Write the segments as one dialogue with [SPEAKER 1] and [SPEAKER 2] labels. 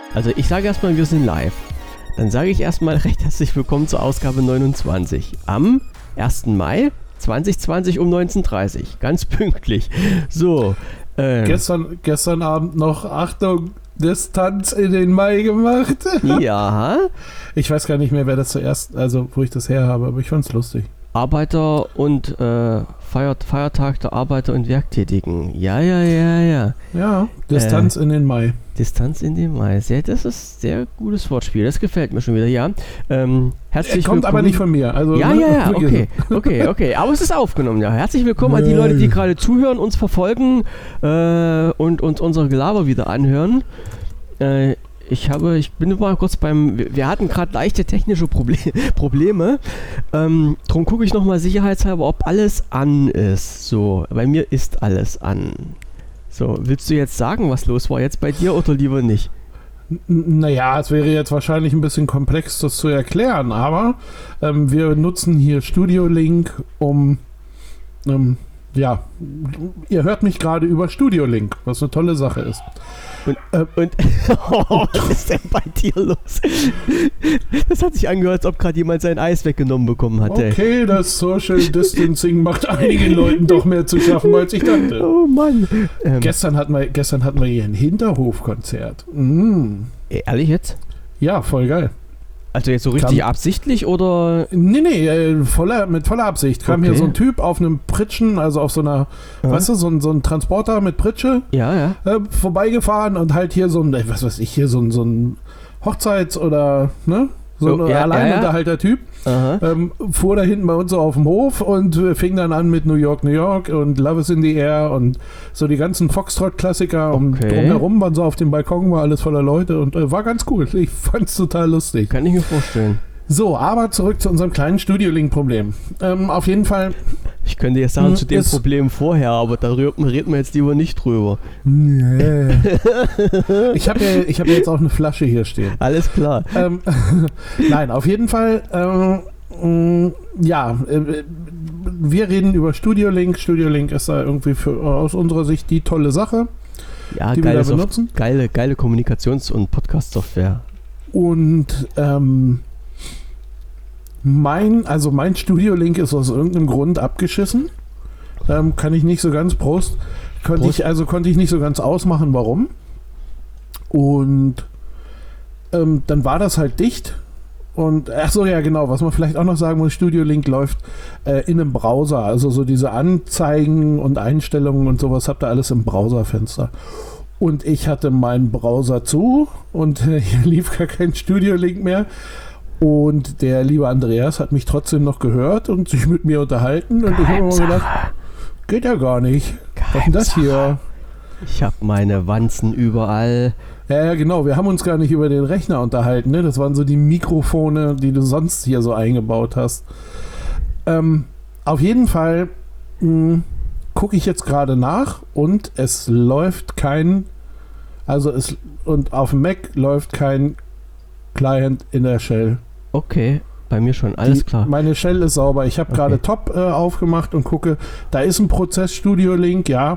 [SPEAKER 1] Also ich sage erstmal, wir sind live. Dann sage ich erstmal recht herzlich willkommen zur Ausgabe 29 am 1. Mai 2020 um 19:30 Uhr. Ganz pünktlich. So.
[SPEAKER 2] Gestern Abend noch, Achtung, Distanz in den Mai gemacht.
[SPEAKER 1] Ja.
[SPEAKER 2] Ich weiß gar nicht mehr, wer das zuerst, also wo ich das her habe, aber ich fand's lustig.
[SPEAKER 1] Arbeiter und Feiertag der Arbeiter und Werktätigen. Ja.
[SPEAKER 2] Ja, Distanz in den Mai.
[SPEAKER 1] Distanz in den Mai. Das ist sehr gutes Wortspiel. Das gefällt mir schon wieder, ja. Herzlich
[SPEAKER 2] kommt
[SPEAKER 1] willkommen.
[SPEAKER 2] Aber nicht von mir. Also,
[SPEAKER 1] ja, okay. Aber es ist aufgenommen, ja. Herzlich willkommen an die Leute, die gerade zuhören, uns verfolgen und uns unser Gelaber wieder anhören. Ich bin mal kurz wir hatten gerade leichte technische Probleme. Drum gucke ich nochmal sicherheitshalber, ob alles an ist. So, bei mir ist alles an. So, willst du jetzt sagen, was los war jetzt bei dir oder lieber nicht?
[SPEAKER 2] Naja, es wäre jetzt wahrscheinlich ein bisschen komplex, das zu erklären, aber wir nutzen hier Studio Link, ihr hört mich gerade über Studio Link, was eine tolle Sache ist.
[SPEAKER 1] Was ist denn bei dir los? Das hat sich angehört, als ob gerade jemand sein Eis weggenommen bekommen hat.
[SPEAKER 2] Okay, das Social Distancing macht einigen Leuten doch mehr zu schaffen, als ich dachte.
[SPEAKER 1] Oh Mann.
[SPEAKER 2] Gestern hatten wir hier ein Hinterhofkonzert.
[SPEAKER 1] Ehrlich jetzt?
[SPEAKER 2] Ja, voll geil.
[SPEAKER 1] Also jetzt so richtig absichtlich oder?
[SPEAKER 2] Nee, mit voller Absicht. Kam hier so ein Typ auf einem Pritschen, also auf so einer, weißt du, so ein Transporter mit Pritsche.
[SPEAKER 1] Ja.
[SPEAKER 2] Vorbeigefahren und halt hier so ein, was weiß ich, hier so ein Hochzeits- oder, ne? So ein Alleinunterhalter-Typ. Fuhr da hinten bei uns so auf dem Hof und fing dann an mit New York und Love is in the Air und so die ganzen Foxtrot-Klassiker und drumherum waren so auf dem Balkon, war alles voller Leute und war ganz cool. Ich fand's total lustig.
[SPEAKER 1] Kann ich mir vorstellen.
[SPEAKER 2] So, aber zurück zu unserem kleinen Studio-Link-Problem. Auf jeden Fall.
[SPEAKER 1] Ich könnte jetzt sagen zu dem Problem vorher, aber darüber reden wir jetzt lieber nicht drüber.
[SPEAKER 2] Nee. Ich hab ja jetzt auch eine Flasche hier stehen.
[SPEAKER 1] Alles klar.
[SPEAKER 2] Nein, auf jeden Fall, wir reden über Studio Link. Studio Link ist da irgendwie aus unserer Sicht die tolle Sache, die wir da benutzen.
[SPEAKER 1] Geile Kommunikations- und Podcast-Software.
[SPEAKER 2] Und mein Studio Link ist aus irgendeinem Grund abgeschissen. Kann ich nicht so ganz konnte ich nicht so ganz ausmachen, warum. Und dann war das halt dicht. Und was man vielleicht auch noch sagen muss, Studio Link läuft in einem Browser. Also so diese Anzeigen und Einstellungen und sowas habt ihr alles im Browserfenster. Und ich hatte meinen Browser zu und hier lief gar kein Studio Link mehr. Und der liebe Andreas hat mich trotzdem noch gehört und sich mit mir unterhalten. Und ich habe mir gedacht, geht ja gar nicht. Was ist denn das hier?
[SPEAKER 1] Ich habe meine Wanzen überall.
[SPEAKER 2] Ja, genau. Wir haben uns gar nicht über den Rechner unterhalten. Ne? Das waren so die Mikrofone, die du sonst hier so eingebaut hast. Auf jeden Fall gucke ich jetzt gerade nach und es läuft und auf dem Mac läuft kein Client in der Shell.
[SPEAKER 1] Okay, bei mir schon, alles klar.
[SPEAKER 2] Meine Shell ist sauber. Ich habe gerade Top aufgemacht und gucke, da ist ein Prozess Studio Link, ja.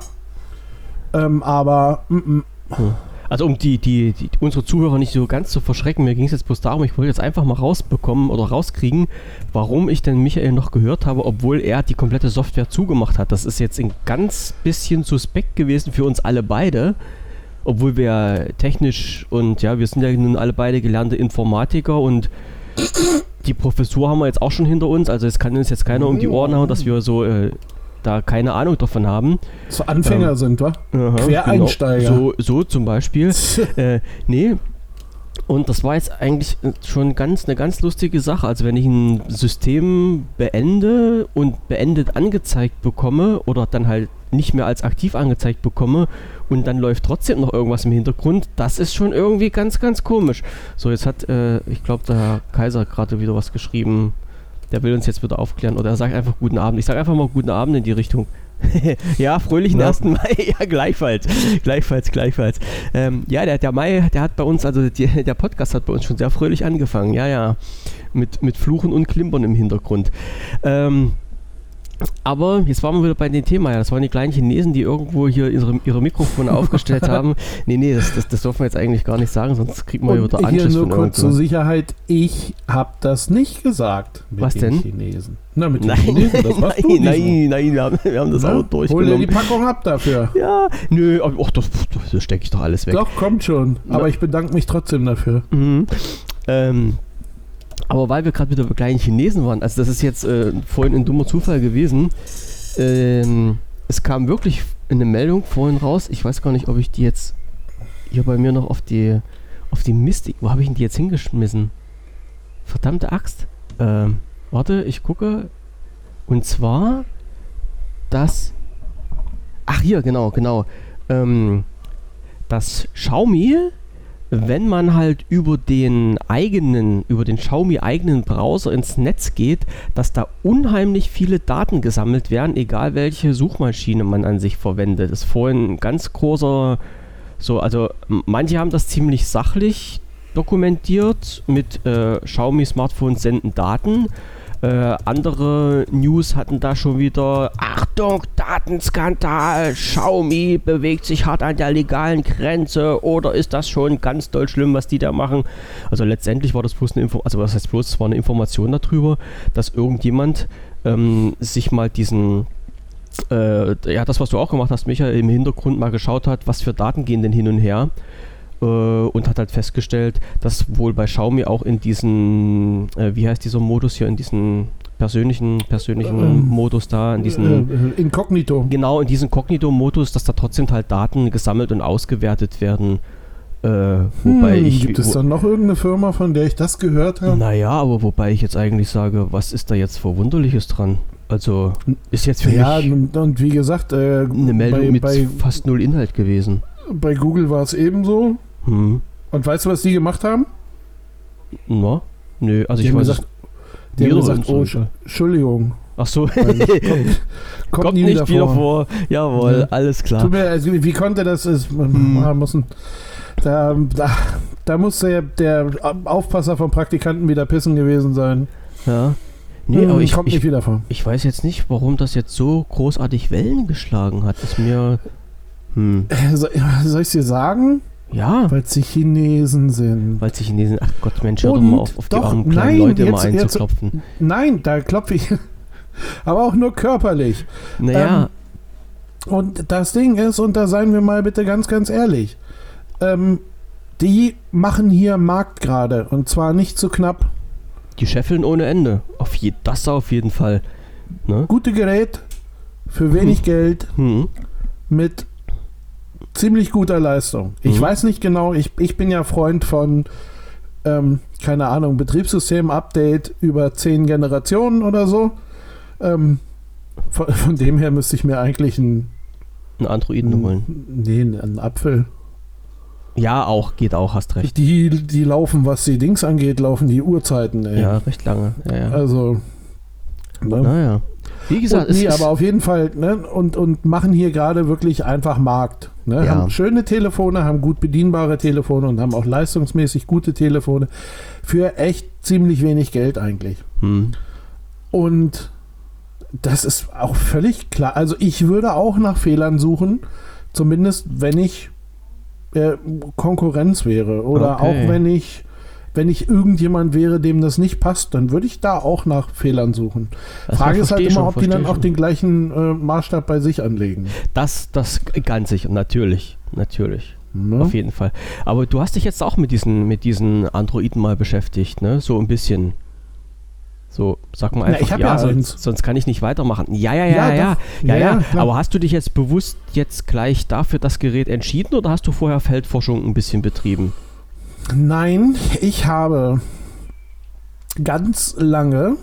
[SPEAKER 2] Aber
[SPEAKER 1] Also um unsere Zuhörer nicht so ganz zu verschrecken, mir ging es jetzt bloß darum, ich wollte jetzt einfach mal rauskriegen, warum ich denn Michael noch gehört habe, obwohl er die komplette Software zugemacht hat. Das ist jetzt ein ganz bisschen suspekt gewesen für uns alle beide. Obwohl wir technisch und wir sind ja nun alle beide gelernte Informatiker und die Professur haben wir jetzt auch schon hinter uns, also es kann uns jetzt keiner um die Ohren hauen, dass wir so da keine Ahnung davon haben.
[SPEAKER 2] So Anfänger sind, wa? Quereinsteiger.
[SPEAKER 1] Genau, so zum Beispiel. Nee. Und das war jetzt eigentlich schon eine ganz lustige Sache. Also wenn ich ein System beende und beendet angezeigt bekomme oder dann halt nicht mehr als aktiv angezeigt bekomme und dann läuft trotzdem noch irgendwas im Hintergrund, das ist schon irgendwie ganz, ganz komisch. So, jetzt hat, ich glaube, der Herr Kaiser gerade wieder was geschrieben. Der will uns jetzt wieder aufklären oder er sagt einfach guten Abend. Ich sage einfach mal guten Abend in die Richtung. Ja, fröhlichen 1. Mai. Ja, gleichfalls. Der Mai, der hat bei uns, also der Podcast hat bei uns schon sehr fröhlich angefangen. Ja. Mit Fluchen und Klimpern im Hintergrund. Aber jetzt waren wir wieder bei dem Thema. Ja, das waren die kleinen Chinesen, die irgendwo hier ihre Mikrofone aufgestellt haben. Nee, das dürfen wir jetzt eigentlich gar nicht sagen, sonst kriegt man ja wieder Anschiss.
[SPEAKER 2] Hier nur kurz zur Sicherheit, ich habe das nicht gesagt mit
[SPEAKER 1] Was
[SPEAKER 2] den
[SPEAKER 1] denn?
[SPEAKER 2] Chinesen. Na, mit den Chinesen, das warst du
[SPEAKER 1] Nein, wir haben das auch durchgenommen.
[SPEAKER 2] Hol dir die Packung ab dafür.
[SPEAKER 1] Ja, nö, das stecke ich doch alles weg.
[SPEAKER 2] Doch, kommt schon. Aber ich bedanke mich trotzdem dafür.
[SPEAKER 1] Mhm. Aber weil wir gerade wieder bei kleinen Chinesen waren, also das ist jetzt vorhin ein dummer Zufall gewesen, es kam wirklich eine Meldung vorhin raus, ich weiß gar nicht, ob ich die jetzt hier bei mir noch auf die Mist, wo habe ich denn die jetzt hingeschmissen? Verdammte Axt. Warte, ich gucke. Und zwar hier, genau. Das Xiaomi, wenn man halt über den Xiaomi eigenen Browser ins Netz geht, dass da unheimlich viele Daten gesammelt werden, egal welche Suchmaschine man an sich verwendet. Das ist vorhin ein ganz großer, also manche haben das ziemlich sachlich dokumentiert mit Xiaomi Smartphones senden Daten. Andere News hatten da schon wieder, Achtung, Datenskandal, Xiaomi bewegt sich hart an der legalen Grenze oder ist das schon ganz doll schlimm, was die da machen? Also letztendlich war das bloß eine Information, also was heißt bloß, es war eine Information darüber, dass irgendjemand sich mal diesen, das was du auch gemacht hast, Michael, im Hintergrund mal geschaut hat, was für Daten gehen denn hin und her. Und hat halt festgestellt, dass wohl bei Xiaomi auch in diesen, wie heißt dieser Modus hier, in diesen persönlichen Modus da, in diesen
[SPEAKER 2] Inkognito.
[SPEAKER 1] Genau, in diesem Kognito-Modus, dass da trotzdem halt Daten gesammelt und ausgewertet werden.
[SPEAKER 2] Gibt es dann noch irgendeine Firma, von der ich das gehört habe?
[SPEAKER 1] Naja, aber wobei ich jetzt eigentlich sage, was ist da jetzt Verwunderliches dran? Also ist jetzt für mich
[SPEAKER 2] und wie gesagt,
[SPEAKER 1] eine Meldung mit fast null Inhalt gewesen.
[SPEAKER 2] Bei Google war es ebenso. Und weißt du, was die gemacht haben?
[SPEAKER 1] Na? Nö, also ich weiß
[SPEAKER 2] gesagt, die haben gesagt, Entschuldigung.
[SPEAKER 1] Ach so.
[SPEAKER 2] Kommt
[SPEAKER 1] nie nicht wieder vor. Jawohl, ja. Alles klar.
[SPEAKER 2] Wie konnte das? Da muss der Aufpasser vom Praktikanten wieder pissen gewesen sein.
[SPEAKER 1] Ja. Nee, aber
[SPEAKER 2] kommt nicht wieder vor.
[SPEAKER 1] Ich weiß jetzt nicht, warum das jetzt so großartig Wellen geschlagen hat. Ist mir...
[SPEAKER 2] Soll ich es dir sagen?
[SPEAKER 1] Ja.
[SPEAKER 2] Weil es die Chinesen sind.
[SPEAKER 1] Ach Gott, Mensch, hör doch mal auf die armen kleinen Leute mal einzuklopfen.
[SPEAKER 2] Nein, da klopfe ich. Aber auch nur körperlich.
[SPEAKER 1] Naja.
[SPEAKER 2] Und das Ding ist, und da seien wir mal bitte ganz, ganz ehrlich, die machen hier Markt gerade. Und zwar nicht zu knapp.
[SPEAKER 1] Die scheffeln ohne Ende. Das auf jeden Fall. Ne?
[SPEAKER 2] Gute Gerät, für wenig Geld, mit ziemlich guter Leistung. Ich weiß nicht genau, ich bin ja Freund von, keine Ahnung, Betriebssystem-Update über 10 Generationen oder so. Von dem her müsste ich mir eigentlich einen
[SPEAKER 1] Androiden holen.
[SPEAKER 2] Nee, einen Apfel.
[SPEAKER 1] Ja, geht auch, hast recht.
[SPEAKER 2] Die laufen, was die Dings angeht, laufen die Uhrzeiten, ey.
[SPEAKER 1] Ja, recht lange. Ja.
[SPEAKER 2] Also, ne?
[SPEAKER 1] Naja. Wie gesagt,
[SPEAKER 2] aber auf jeden Fall, ne? Und machen hier gerade wirklich einfach Markt. Ne?
[SPEAKER 1] Ja.
[SPEAKER 2] Haben schöne Telefone, haben gut bedienbare Telefone und haben auch leistungsmäßig gute Telefone für echt ziemlich wenig Geld eigentlich. Und das ist auch völlig klar. Also ich würde auch nach Fehlern suchen, zumindest wenn ich Konkurrenz wäre oder auch wenn ich irgendjemand wäre, dem das nicht passt, dann würde ich da auch nach Fehlern suchen. Frage ist halt immer, ob die dann auch den gleichen Maßstab bei sich anlegen.
[SPEAKER 1] Das ganz sicher, natürlich. Ja. Auf jeden Fall. Aber du hast dich jetzt auch mit diesen Androiden mal beschäftigt, ne? So ein bisschen. So, sag mal einfach,
[SPEAKER 2] ich hab
[SPEAKER 1] sonst kann ich nicht weitermachen. Ja. Aber hast du dich jetzt bewusst gleich dafür das Gerät entschieden oder hast du vorher Feldforschung ein bisschen betrieben?
[SPEAKER 2] Nein, ich habe ganz lange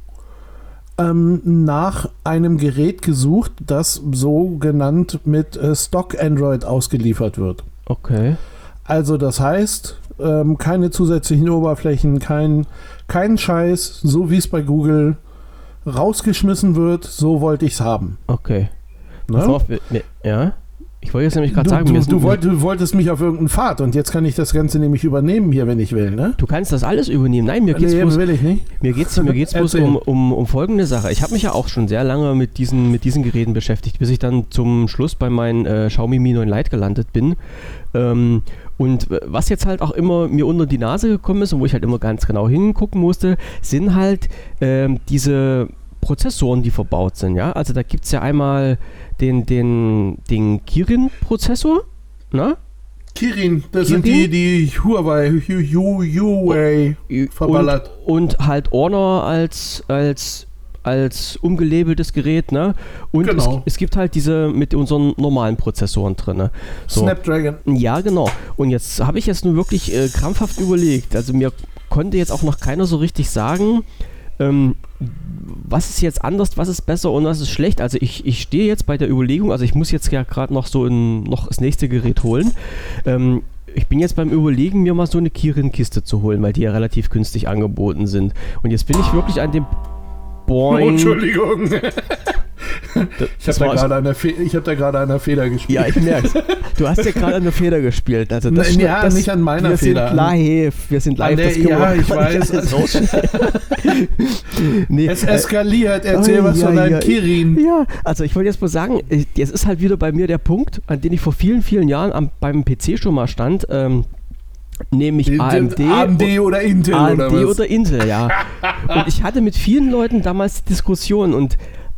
[SPEAKER 2] nach einem Gerät gesucht, das so genannt mit Stock Android ausgeliefert wird.
[SPEAKER 1] Okay.
[SPEAKER 2] Also das heißt, keine zusätzlichen Oberflächen, kein Scheiß, so wie es bei Google rausgeschmissen wird, so wollte ich es haben.
[SPEAKER 1] Okay.
[SPEAKER 2] Ne?
[SPEAKER 1] Ja? Ich wollte jetzt nämlich gerade sagen,
[SPEAKER 2] du wolltest mich auf irgendeinen Pfad und jetzt kann ich das Ganze nämlich übernehmen hier, wenn ich will, ne?
[SPEAKER 1] Du kannst das alles übernehmen. Nein, mir geht's bloß,
[SPEAKER 2] will ich nicht.
[SPEAKER 1] Mir geht's bloß um folgende Sache. Ich habe mich ja auch schon sehr lange mit diesen Geräten beschäftigt, bis ich dann zum Schluss bei meinen Xiaomi Mi 9 Lite gelandet bin. Und was jetzt halt auch immer mir unter die Nase gekommen ist und wo ich halt immer ganz genau hingucken musste, sind halt diese Prozessoren, die verbaut sind. Ja? Also da gibt es ja einmal den Kirin-Prozessor, ne?
[SPEAKER 2] Kirin, das sind die Huawei verballert.
[SPEAKER 1] Und halt Honor als umgelabeltes Gerät, ne? Und
[SPEAKER 2] genau.
[SPEAKER 1] es gibt halt diese mit unseren normalen Prozessoren drin. Ne? So.
[SPEAKER 2] Snapdragon.
[SPEAKER 1] Ja, genau. Und jetzt habe ich jetzt nur wirklich krampfhaft überlegt. Also mir konnte jetzt auch noch keiner so richtig sagen, was ist jetzt anders, was ist besser und was ist schlecht. Also ich stehe jetzt bei der Überlegung, also ich muss jetzt ja gerade noch noch das nächste Gerät holen. Ich bin jetzt beim Überlegen, mir mal so eine Kirin-Kiste zu holen, weil die ja relativ günstig angeboten sind. Und jetzt bin ich wirklich an dem Boing.
[SPEAKER 2] Oh, Entschuldigung. Ich habe da gerade an der Feder gespielt.
[SPEAKER 1] Ja, ich merk's. Du hast ja gerade an der Feder gespielt. Also das
[SPEAKER 2] nicht an meiner Feder.
[SPEAKER 1] Wir sind live.
[SPEAKER 2] Ich weiß. Nee, es eskaliert. Erzähl was von deinem Kirin.
[SPEAKER 1] Ja, also ich wollte jetzt mal sagen, jetzt ist halt wieder bei mir der Punkt, an dem ich vor vielen, vielen Jahren beim PC schon mal stand. Nämlich AMD
[SPEAKER 2] oder Intel
[SPEAKER 1] oder Intel, ja. Und ich hatte mit vielen Leuten damals Diskussionen und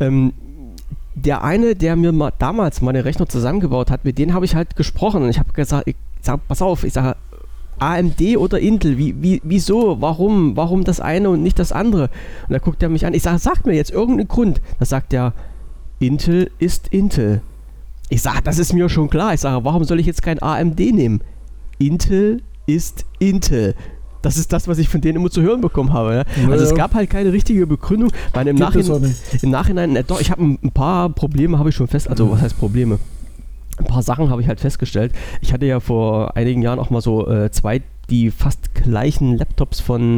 [SPEAKER 1] der eine, der mir damals meine Rechner zusammengebaut hat, mit denen habe ich halt gesprochen und ich habe gesagt, pass auf, ich sage AMD oder Intel, wieso, warum das eine und nicht das andere? Und da guckt er mich an, ich sage, sag mir jetzt irgendeinen Grund. Da sagt er, Intel ist Intel. Ich sage, das ist mir schon klar. Ich sage, warum soll ich jetzt kein AMD nehmen? Intel ist Intel. Das ist das, was ich von denen immer zu hören bekommen habe. Ja?
[SPEAKER 2] Ja.
[SPEAKER 1] Also es gab halt keine richtige Begründung, weil im Nachhinein, doch, ich habe ein paar Probleme, habe ich schon also was heißt Probleme? Ein paar Sachen habe ich halt festgestellt. Ich hatte ja vor einigen Jahren auch mal so zwei, die fast gleichen Laptops von,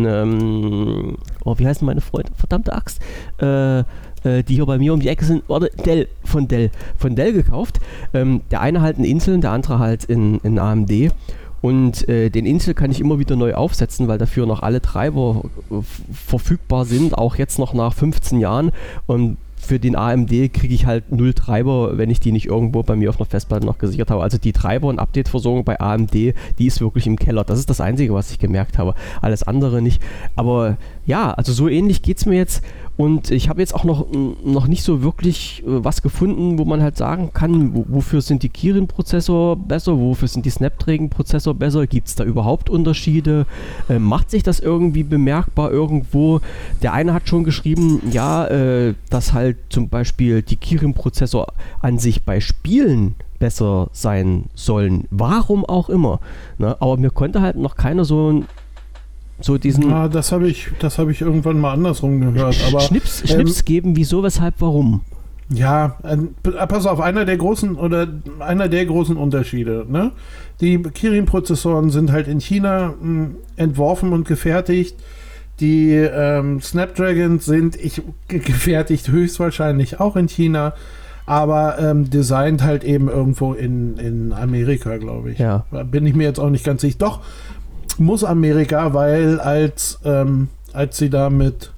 [SPEAKER 1] wie heißen meine Freunde? Verdammte Axt. Die hier bei mir um die Ecke sind, von Dell gekauft. Der eine halt in Intel, der andere halt in AMD. Und den Intel kann ich immer wieder neu aufsetzen, weil dafür noch alle Treiber verfügbar sind, auch jetzt noch nach 15 Jahren. Und für den AMD kriege ich halt 0 Treiber, wenn ich die nicht irgendwo bei mir auf einer Festplatte noch gesichert habe. Also die Treiber- und Update-Versorgung bei AMD, die ist wirklich im Keller. Das ist das Einzige, was ich gemerkt habe. Alles andere nicht. Aber ja, also so ähnlich geht es mir jetzt. Und ich habe jetzt auch noch nicht so wirklich was gefunden, wo man halt sagen kann, wofür sind die Kirin-Prozessor besser, wofür sind die Snapdragon-Prozessor besser, gibt es da überhaupt Unterschiede, macht sich das irgendwie bemerkbar irgendwo? Der eine hat schon geschrieben, ja, dass halt zum Beispiel die Kirin-Prozessor an sich bei Spielen besser sein sollen, warum auch immer. Ne? Aber mir konnte halt noch keiner so diesen...
[SPEAKER 2] Ja, das habe ich irgendwann mal andersrum gehört. Aber
[SPEAKER 1] Schnips geben, wieso, weshalb, warum?
[SPEAKER 2] Ja, pass auf, einer der großen Unterschiede. Ne? Die Kirin-Prozessoren sind halt in China entworfen und gefertigt. Die Snapdragons sind gefertigt höchstwahrscheinlich auch in China, aber designt halt eben irgendwo in Amerika, glaube ich.
[SPEAKER 1] Ja.
[SPEAKER 2] Bin ich mir jetzt auch nicht ganz sicher. Doch, muss Amerika, weil als sie da mit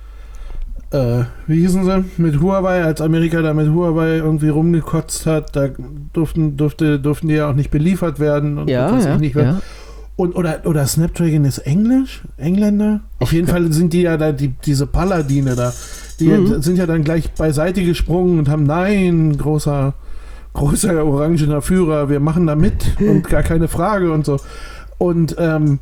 [SPEAKER 2] wie hießen sie? Mit Huawei, als Amerika da mit Huawei irgendwie rumgekotzt hat, da durften die ja auch nicht beliefert werden und oder Snapdragon ist Engländer? Auf jeden Fall sind die ja da, diese Paladine da, die sind ja dann gleich beiseite gesprungen und haben, nein, großer orangener Führer, wir machen da mit und gar keine Frage und so. Und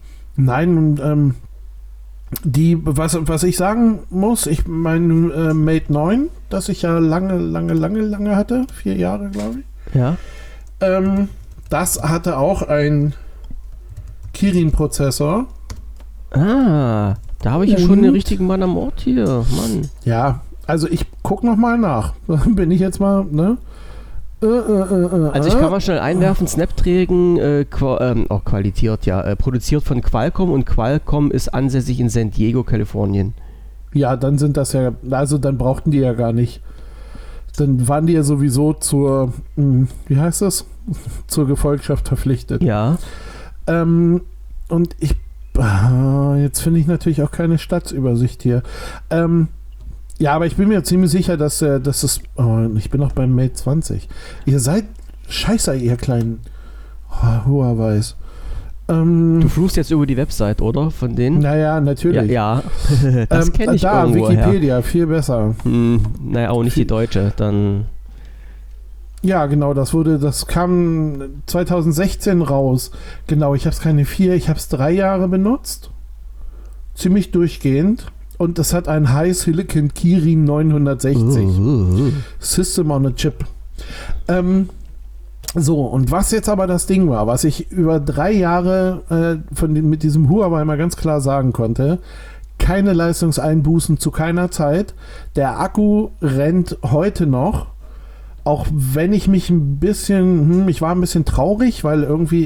[SPEAKER 2] was ich sagen muss, mein Mate 9, das ich ja lange hatte, 4 Jahre, glaube ich.
[SPEAKER 1] Ja.
[SPEAKER 2] Das hatte auch ein Kirin-Prozessor.
[SPEAKER 1] Da habe ich ja schon den richtigen Mann am Ort hier, Mann.
[SPEAKER 2] Ja, also ich gucke nochmal nach. Bin ich jetzt mal, ne?
[SPEAKER 1] Also ich kann mal schnell einwerfen, Snapdragon produziert von Qualcomm und Qualcomm ist ansässig in San Diego, Kalifornien.
[SPEAKER 2] Ja, dann sind das ja, also dann brauchten die ja gar nicht dann waren die ja sowieso zur, wie heißt das? Zur Gefolgschaft verpflichtet.
[SPEAKER 1] Ja.
[SPEAKER 2] Und jetzt finde ich natürlich auch keine Stadtübersicht hier. Ja, aber ich bin mir ziemlich sicher, dass es, ich bin noch beim Mate 20. Ihr seid scheiße, ihr kleinen Huawei's.
[SPEAKER 1] Du fluchst jetzt über die Website, oder? Von denen?
[SPEAKER 2] Naja, natürlich.
[SPEAKER 1] Ja. Das kenne ich
[SPEAKER 2] da,
[SPEAKER 1] irgendwo
[SPEAKER 2] Wikipedia,
[SPEAKER 1] her.
[SPEAKER 2] viel besser.
[SPEAKER 1] Naja, auch nicht die deutsche, dann...
[SPEAKER 2] Ja, genau, das kam 2016 raus. Genau, ich habe es keine 4, ich habe es 3 Jahre benutzt. Ziemlich durchgehend. Und es hat ein High Silicon Kirin 960. System on a Chip. So, und was jetzt aber das Ding war, was ich über 3 Jahre mit diesem Huawei mal ganz klar sagen konnte, keine Leistungseinbußen zu keiner Zeit. Der Akku rennt heute noch, auch wenn ich mich ein bisschen, ich war ein bisschen traurig, weil irgendwie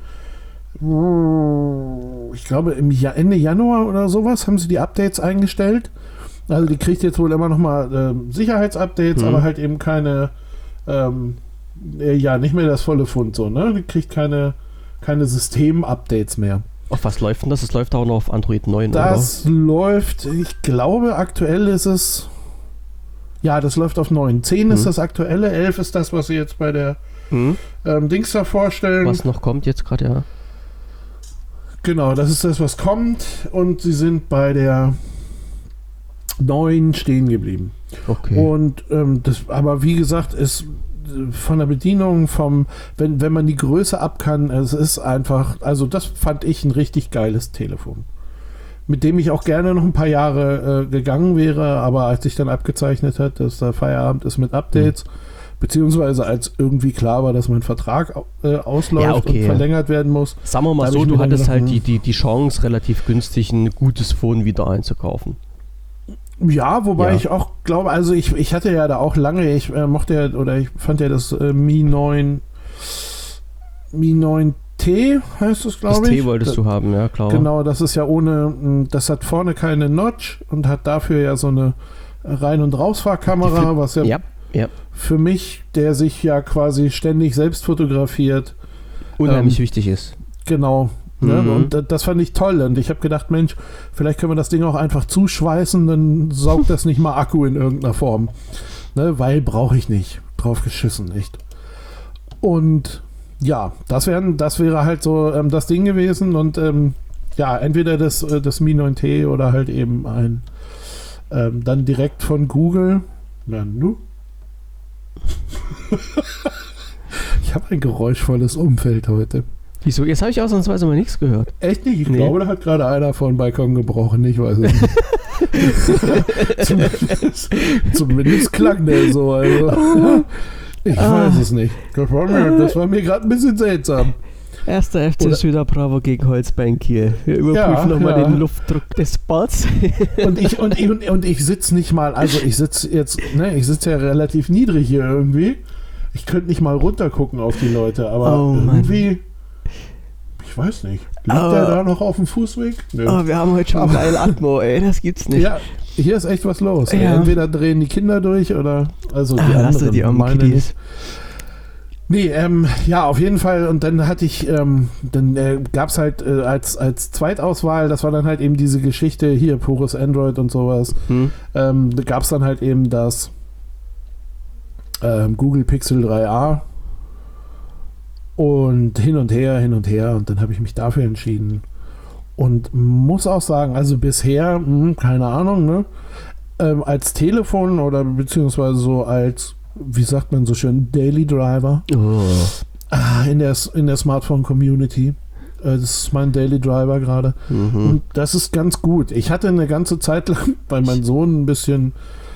[SPEAKER 2] ich glaube Ende Januar oder sowas haben sie die Updates eingestellt. Also die kriegt jetzt wohl immer noch mal Sicherheitsupdates, aber halt eben keine nicht mehr das volle Pfund so, ne? Die kriegt keine System-Updates mehr.
[SPEAKER 1] Auf was läuft denn das? Das läuft auch noch auf Android 9,
[SPEAKER 2] das oder? Läuft, ich glaube aktuell ist es, ja, das läuft auf 9. 10 ist das aktuelle, 11 ist das, was sie jetzt bei der Dings da vorstellen.
[SPEAKER 1] Was noch kommt jetzt gerade, ja.
[SPEAKER 2] Genau, das ist das, was kommt, und sie sind bei der 9 stehen geblieben.
[SPEAKER 1] Okay.
[SPEAKER 2] Und aber wie gesagt, ist von der Bedienung, wenn man die Größe ab kann, es ist einfach, also das fand ich ein richtig geiles Telefon. Mit dem ich auch gerne noch ein paar Jahre gegangen wäre, aber als sich dann abgezeichnet hat, dass da Feierabend ist mit Updates, beziehungsweise als irgendwie klar war, dass mein Vertrag ausläuft und verlängert werden muss.
[SPEAKER 1] Sagen wir mal so, du hattest halt die Chance, relativ günstig ein gutes Phone wieder einzukaufen.
[SPEAKER 2] Ja, wobei ich auch glaube, also ich hatte ja da auch lange, ich fand ja das Mi 9T heißt es, glaube ich.
[SPEAKER 1] Das T wolltest du haben, ja klar.
[SPEAKER 2] Genau, das ist ja das hat vorne keine Notch und hat dafür ja so eine Rein- und Rausfahrkamera, was ja für mich, der sich ja quasi ständig selbst fotografiert,
[SPEAKER 1] unheimlich wichtig ist.
[SPEAKER 2] Genau. Ne? Und das fand ich toll. Und ich habe gedacht, Mensch, vielleicht können wir das Ding auch einfach zuschweißen, dann saugt das nicht mal Akku in irgendeiner Form. Ne? Weil brauche ich nicht. Drauf geschissen, echt. Und ja, das wäre halt so das Ding gewesen. Und entweder das Mi 9T oder halt eben ein dann direkt von Google. Ich habe ein geräuschvolles Umfeld heute.
[SPEAKER 1] Wieso? Jetzt habe ich ausnahmsweise mal nichts gehört.
[SPEAKER 2] Echt nicht? Ich glaube, da hat gerade einer vor dem Balkon gebrochen. Ich weiß es nicht. zumindest klang der so. Also. Ich weiß es nicht. Das war mir gerade ein bisschen seltsam.
[SPEAKER 1] Erster FC Süder Bravo gegen Holzbein Kiel. Wir überprüfen nochmal den Luftdruck des Balls.
[SPEAKER 2] Und ich sitze nicht mal, also ich sitze jetzt, ich sitze ja relativ niedrig hier irgendwie. Ich könnte nicht mal runtergucken auf die Leute, aber irgendwie... Ich weiß nicht. Liegt der da noch auf dem Fußweg? Nö.
[SPEAKER 1] Wir haben heute schon geile Atmo, ey. Das gibt's nicht.
[SPEAKER 2] Ja, hier ist echt was los.
[SPEAKER 1] Ja.
[SPEAKER 2] Entweder drehen die Kinder durch oder also die anderen.
[SPEAKER 1] Die meine nicht.
[SPEAKER 2] Nee, auf jeden Fall. Und dann hatte ich, gab es halt als Zweitauswahl, das war dann halt eben diese Geschichte, hier, pures Android und sowas. Da gab es dann halt eben das Google Pixel 3a. Und hin und her. Und dann habe ich mich dafür entschieden. Und muss auch sagen, also bisher, keine Ahnung, ne? Als Telefon oder beziehungsweise so als, wie sagt man so schön, Daily Driver. In der Smartphone-Community. Das ist mein Daily Driver gerade. Und das ist ganz gut. Ich hatte eine ganze Zeit lang, weil mein Sohn ein bisschen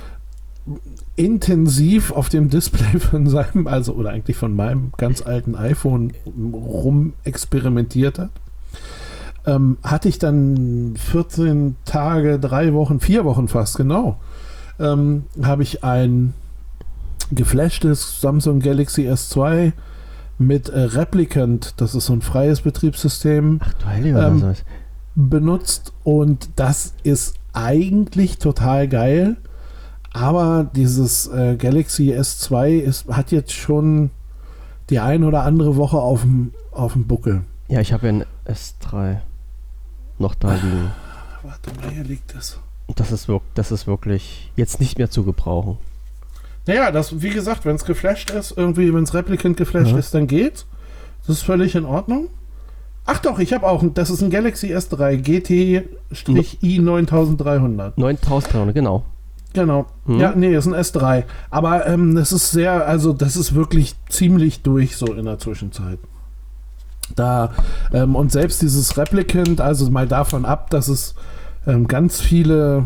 [SPEAKER 2] intensiv auf dem Display von seinem, oder eigentlich von meinem ganz alten iPhone rum experimentiert hat, hatte ich dann 14 Tage, 3 Wochen, 4 Wochen fast, genau, habe ich ein geflashtes Samsung Galaxy S2 mit Replicant, das ist so ein freies Betriebssystem, benutzt, und das ist eigentlich total geil. Aber dieses Galaxy S2 hat jetzt schon die ein oder andere Woche auf dem Buckel.
[SPEAKER 1] Ja, ich habe ja ein S3 noch da liegen.
[SPEAKER 2] Warte mal, hier liegt das.
[SPEAKER 1] Das ist wirklich jetzt nicht mehr zu gebrauchen.
[SPEAKER 2] Naja, wie gesagt, wenn es geflasht ist, irgendwie, wenn es Replicant geflasht ist, dann geht's. Das ist völlig in Ordnung. Ach doch, ich habe auch, das ist ein Galaxy S3 GT-i 9300.
[SPEAKER 1] 9300, genau.
[SPEAKER 2] Genau. Ja, nee, ist ein S3. Aber das ist das ist wirklich ziemlich durch so in der Zwischenzeit. Und selbst dieses Replicant, also mal davon ab, dass es ganz viele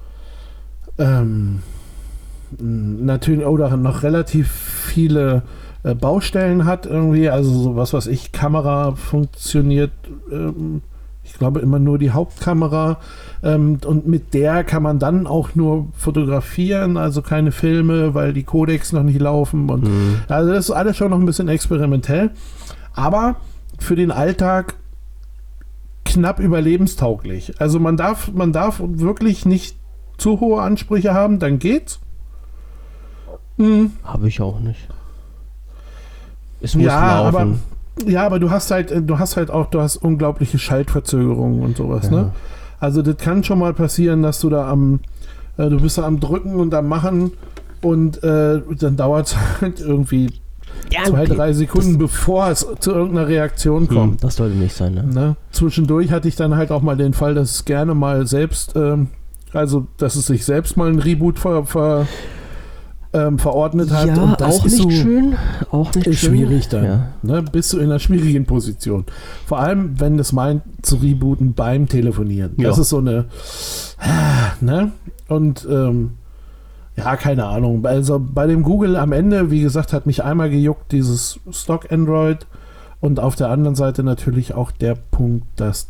[SPEAKER 2] natürlich oder noch relativ viele Baustellen hat irgendwie, also so was weiß ich, Kamera funktioniert, ich glaube immer nur die Hauptkamera und mit der kann man dann auch nur fotografieren, also keine Filme, weil die Codecs noch nicht laufen und also das ist alles schon noch ein bisschen experimentell, aber für den Alltag knapp überlebenstauglich. Also man darf wirklich nicht zu hohe Ansprüche haben, dann geht's.
[SPEAKER 1] Habe ich auch nicht. Es muss laufen.
[SPEAKER 2] Aber du hast unglaubliche Schaltverzögerungen und sowas, ne? Also das kann schon mal passieren, dass du da du bist da am Drücken und am Machen und dann dauert es halt irgendwie 2-3 Sekunden, bevor es zu irgendeiner Reaktion kommt.
[SPEAKER 1] Das sollte nicht sein, ne?
[SPEAKER 2] Zwischendurch hatte ich dann halt auch mal den Fall, dass es gerne mal selbst, dass es sich selbst mal ein Reboot verordnet hat.
[SPEAKER 1] Ja,
[SPEAKER 2] und das
[SPEAKER 1] auch
[SPEAKER 2] ist
[SPEAKER 1] nicht
[SPEAKER 2] so
[SPEAKER 1] schön. Auch nicht schön.
[SPEAKER 2] Schwierig dann. Ne? Bist du in einer schwierigen Position. Vor allem, wenn es meint, zu rebooten beim Telefonieren.
[SPEAKER 1] Ja.
[SPEAKER 2] Das ist so eine ne? Und keine Ahnung. Also bei dem Google am Ende, wie gesagt, hat mich einmal gejuckt, dieses Stock Android und auf der anderen Seite natürlich auch der Punkt, dass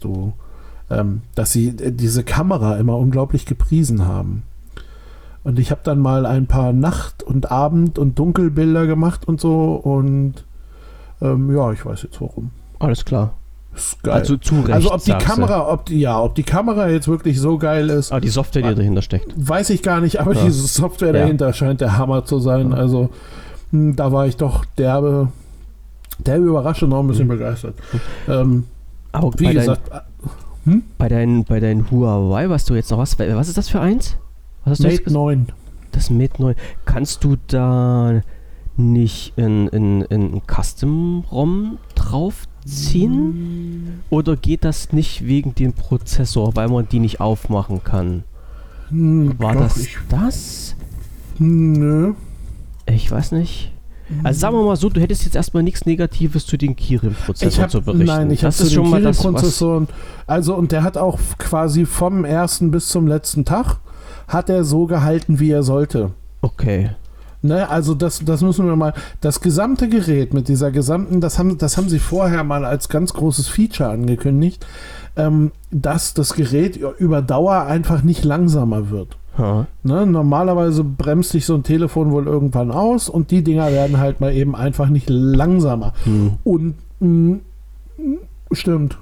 [SPEAKER 2] sie diese Kamera immer unglaublich gepriesen haben. Und ich habe dann mal ein paar Nacht- und Abend- und Dunkelbilder gemacht und so und ich weiß jetzt warum.
[SPEAKER 1] Alles klar.
[SPEAKER 2] Ist geil.
[SPEAKER 1] Also zu Recht,
[SPEAKER 2] also ob die Kamera jetzt wirklich so geil ist.
[SPEAKER 1] Aber die Software, die dahinter steckt.
[SPEAKER 2] Weiß ich gar nicht, aber diese Software dahinter scheint der Hammer zu sein. Ja. Also da war ich doch derbe überrascht und auch ein bisschen begeistert.
[SPEAKER 1] Aber wie gesagt, bei deinen Huawei, was du jetzt noch hast, was ist das für eins? Was hast du
[SPEAKER 2] Mate 9.
[SPEAKER 1] Das Mate 9. Kannst du da nicht in Custom-ROM draufziehen? Oder geht das nicht wegen dem Prozessor, weil man die nicht aufmachen kann? War das?
[SPEAKER 2] Nö.
[SPEAKER 1] Ich weiß nicht. Also sagen wir mal so, du hättest jetzt erstmal nichts Negatives zu den Kirin-Prozessoren zu berichten.
[SPEAKER 2] Nein, ich habe zu den Kirin-Prozessoren, und der hat auch quasi vom ersten bis zum letzten Tag hat er so gehalten, wie er sollte.
[SPEAKER 1] Okay.
[SPEAKER 2] Ne, also das müssen wir mal, das gesamte Gerät mit dieser gesamten, das haben sie vorher mal als ganz großes Feature angekündigt, dass das Gerät über Dauer einfach nicht langsamer wird. Ne, normalerweise bremst sich so ein Telefon wohl irgendwann aus und die Dinger werden halt mal eben einfach nicht langsamer. Und stimmt.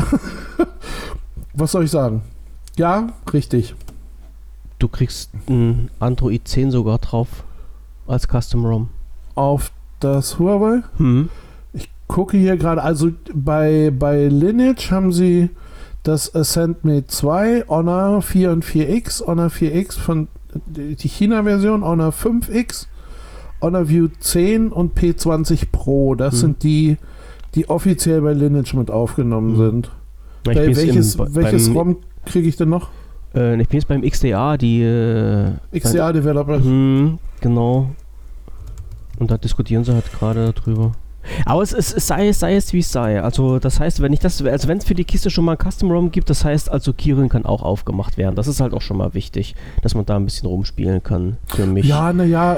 [SPEAKER 2] Was soll ich sagen? Ja, richtig.
[SPEAKER 1] Du kriegst ein Android 10 sogar drauf als Custom ROM.
[SPEAKER 2] Auf das Huawei? Ich gucke hier gerade, also bei Lineage haben sie das Ascend Mate 2, Honor 4 und 4X, Honor 4X von die China-Version, Honor 5X, Honor View 10 und P20 Pro. Das sind die offiziell bei Lineage mit aufgenommen sind. Welches ROM kriege ich denn noch?
[SPEAKER 1] Ich bin jetzt beim XDA,
[SPEAKER 2] XDA Developer.
[SPEAKER 1] Genau. Und da diskutieren sie halt gerade drüber. Aber es sei es wie es sei. Also das heißt, wenn es für die Kiste schon mal ein Custom ROM gibt, das heißt also Kirin kann auch aufgemacht werden. Das ist halt auch schon mal wichtig, dass man da ein bisschen rumspielen kann für mich.
[SPEAKER 2] Ja,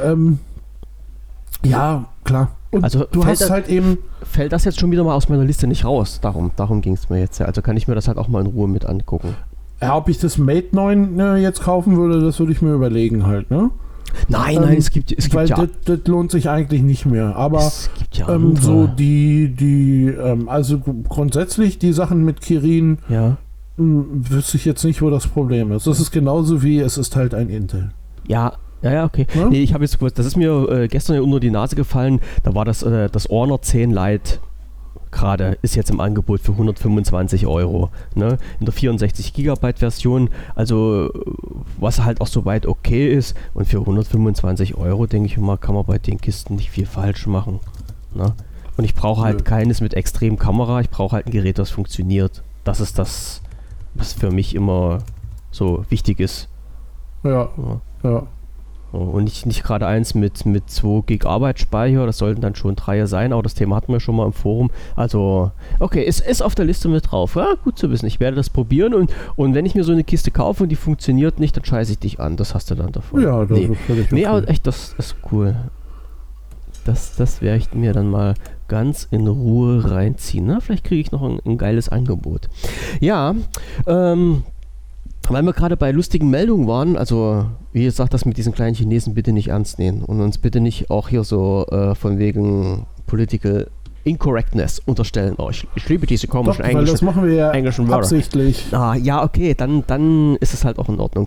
[SPEAKER 2] ja, klar. Und
[SPEAKER 1] also
[SPEAKER 2] du hast halt eben...
[SPEAKER 1] Fällt das jetzt schon wieder mal aus meiner Liste nicht raus? Darum ging es mir jetzt. Also kann ich mir das halt auch mal in Ruhe mit angucken.
[SPEAKER 2] Ja, ob ich das Mate 9 jetzt kaufen würde, das würde ich mir überlegen halt, ne?
[SPEAKER 1] Nein, es gibt
[SPEAKER 2] weil das lohnt sich eigentlich nicht mehr. Aber
[SPEAKER 1] es gibt ja
[SPEAKER 2] so also grundsätzlich die Sachen mit Kirin wüsste ich jetzt nicht, wo das Problem ist. Das ist genauso wie es ist halt ein Intel.
[SPEAKER 1] Ja, Ja, okay.
[SPEAKER 2] Ja?
[SPEAKER 1] Nee, ich habe jetzt gewusst, das ist mir gestern ja unter die Nase gefallen, da war das Honor 10 Lite gerade, ist jetzt im Angebot für 125 €, ne? In der 64 GB Version, also was halt auch soweit okay ist, und für 125 €, denke ich mal, kann man bei den Kisten nicht viel falsch machen, ne? Und ich brauche halt keines mit extrem Kamera, ich brauche halt ein Gerät, das funktioniert. Das ist das, was für mich immer so wichtig ist.
[SPEAKER 2] Ja.
[SPEAKER 1] Und nicht gerade eins mit 2 GB Arbeitsspeicher, das sollten dann schon 3 sein, aber das Thema hatten wir schon mal im Forum. Also, okay, es ist auf der Liste mit drauf. Ja, gut zu wissen. Ich werde das probieren und wenn ich mir so eine Kiste kaufe und die funktioniert nicht, dann scheiße ich dich an. Das hast du dann davon.
[SPEAKER 2] Ja, das ist völlig okay.
[SPEAKER 1] Nee, aber echt, das ist cool. Das werde ich mir dann mal ganz in Ruhe reinziehen. Na, vielleicht kriege ich noch ein geiles Angebot. Ja, weil wir gerade bei lustigen Meldungen waren, also wie gesagt, das mit diesen kleinen Chinesen bitte nicht ernst nehmen und uns bitte nicht auch hier so von wegen Political Incorrectness unterstellen. Oh, ich liebe diese komischen
[SPEAKER 2] englischen Wörter. Das machen wir ja absichtlich.
[SPEAKER 1] Ja, okay, dann ist es halt auch in Ordnung.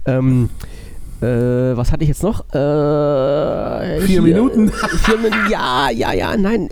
[SPEAKER 1] Was hatte ich jetzt noch?
[SPEAKER 2] 4 Minuten?
[SPEAKER 1] 4 Minuten, ja, nein.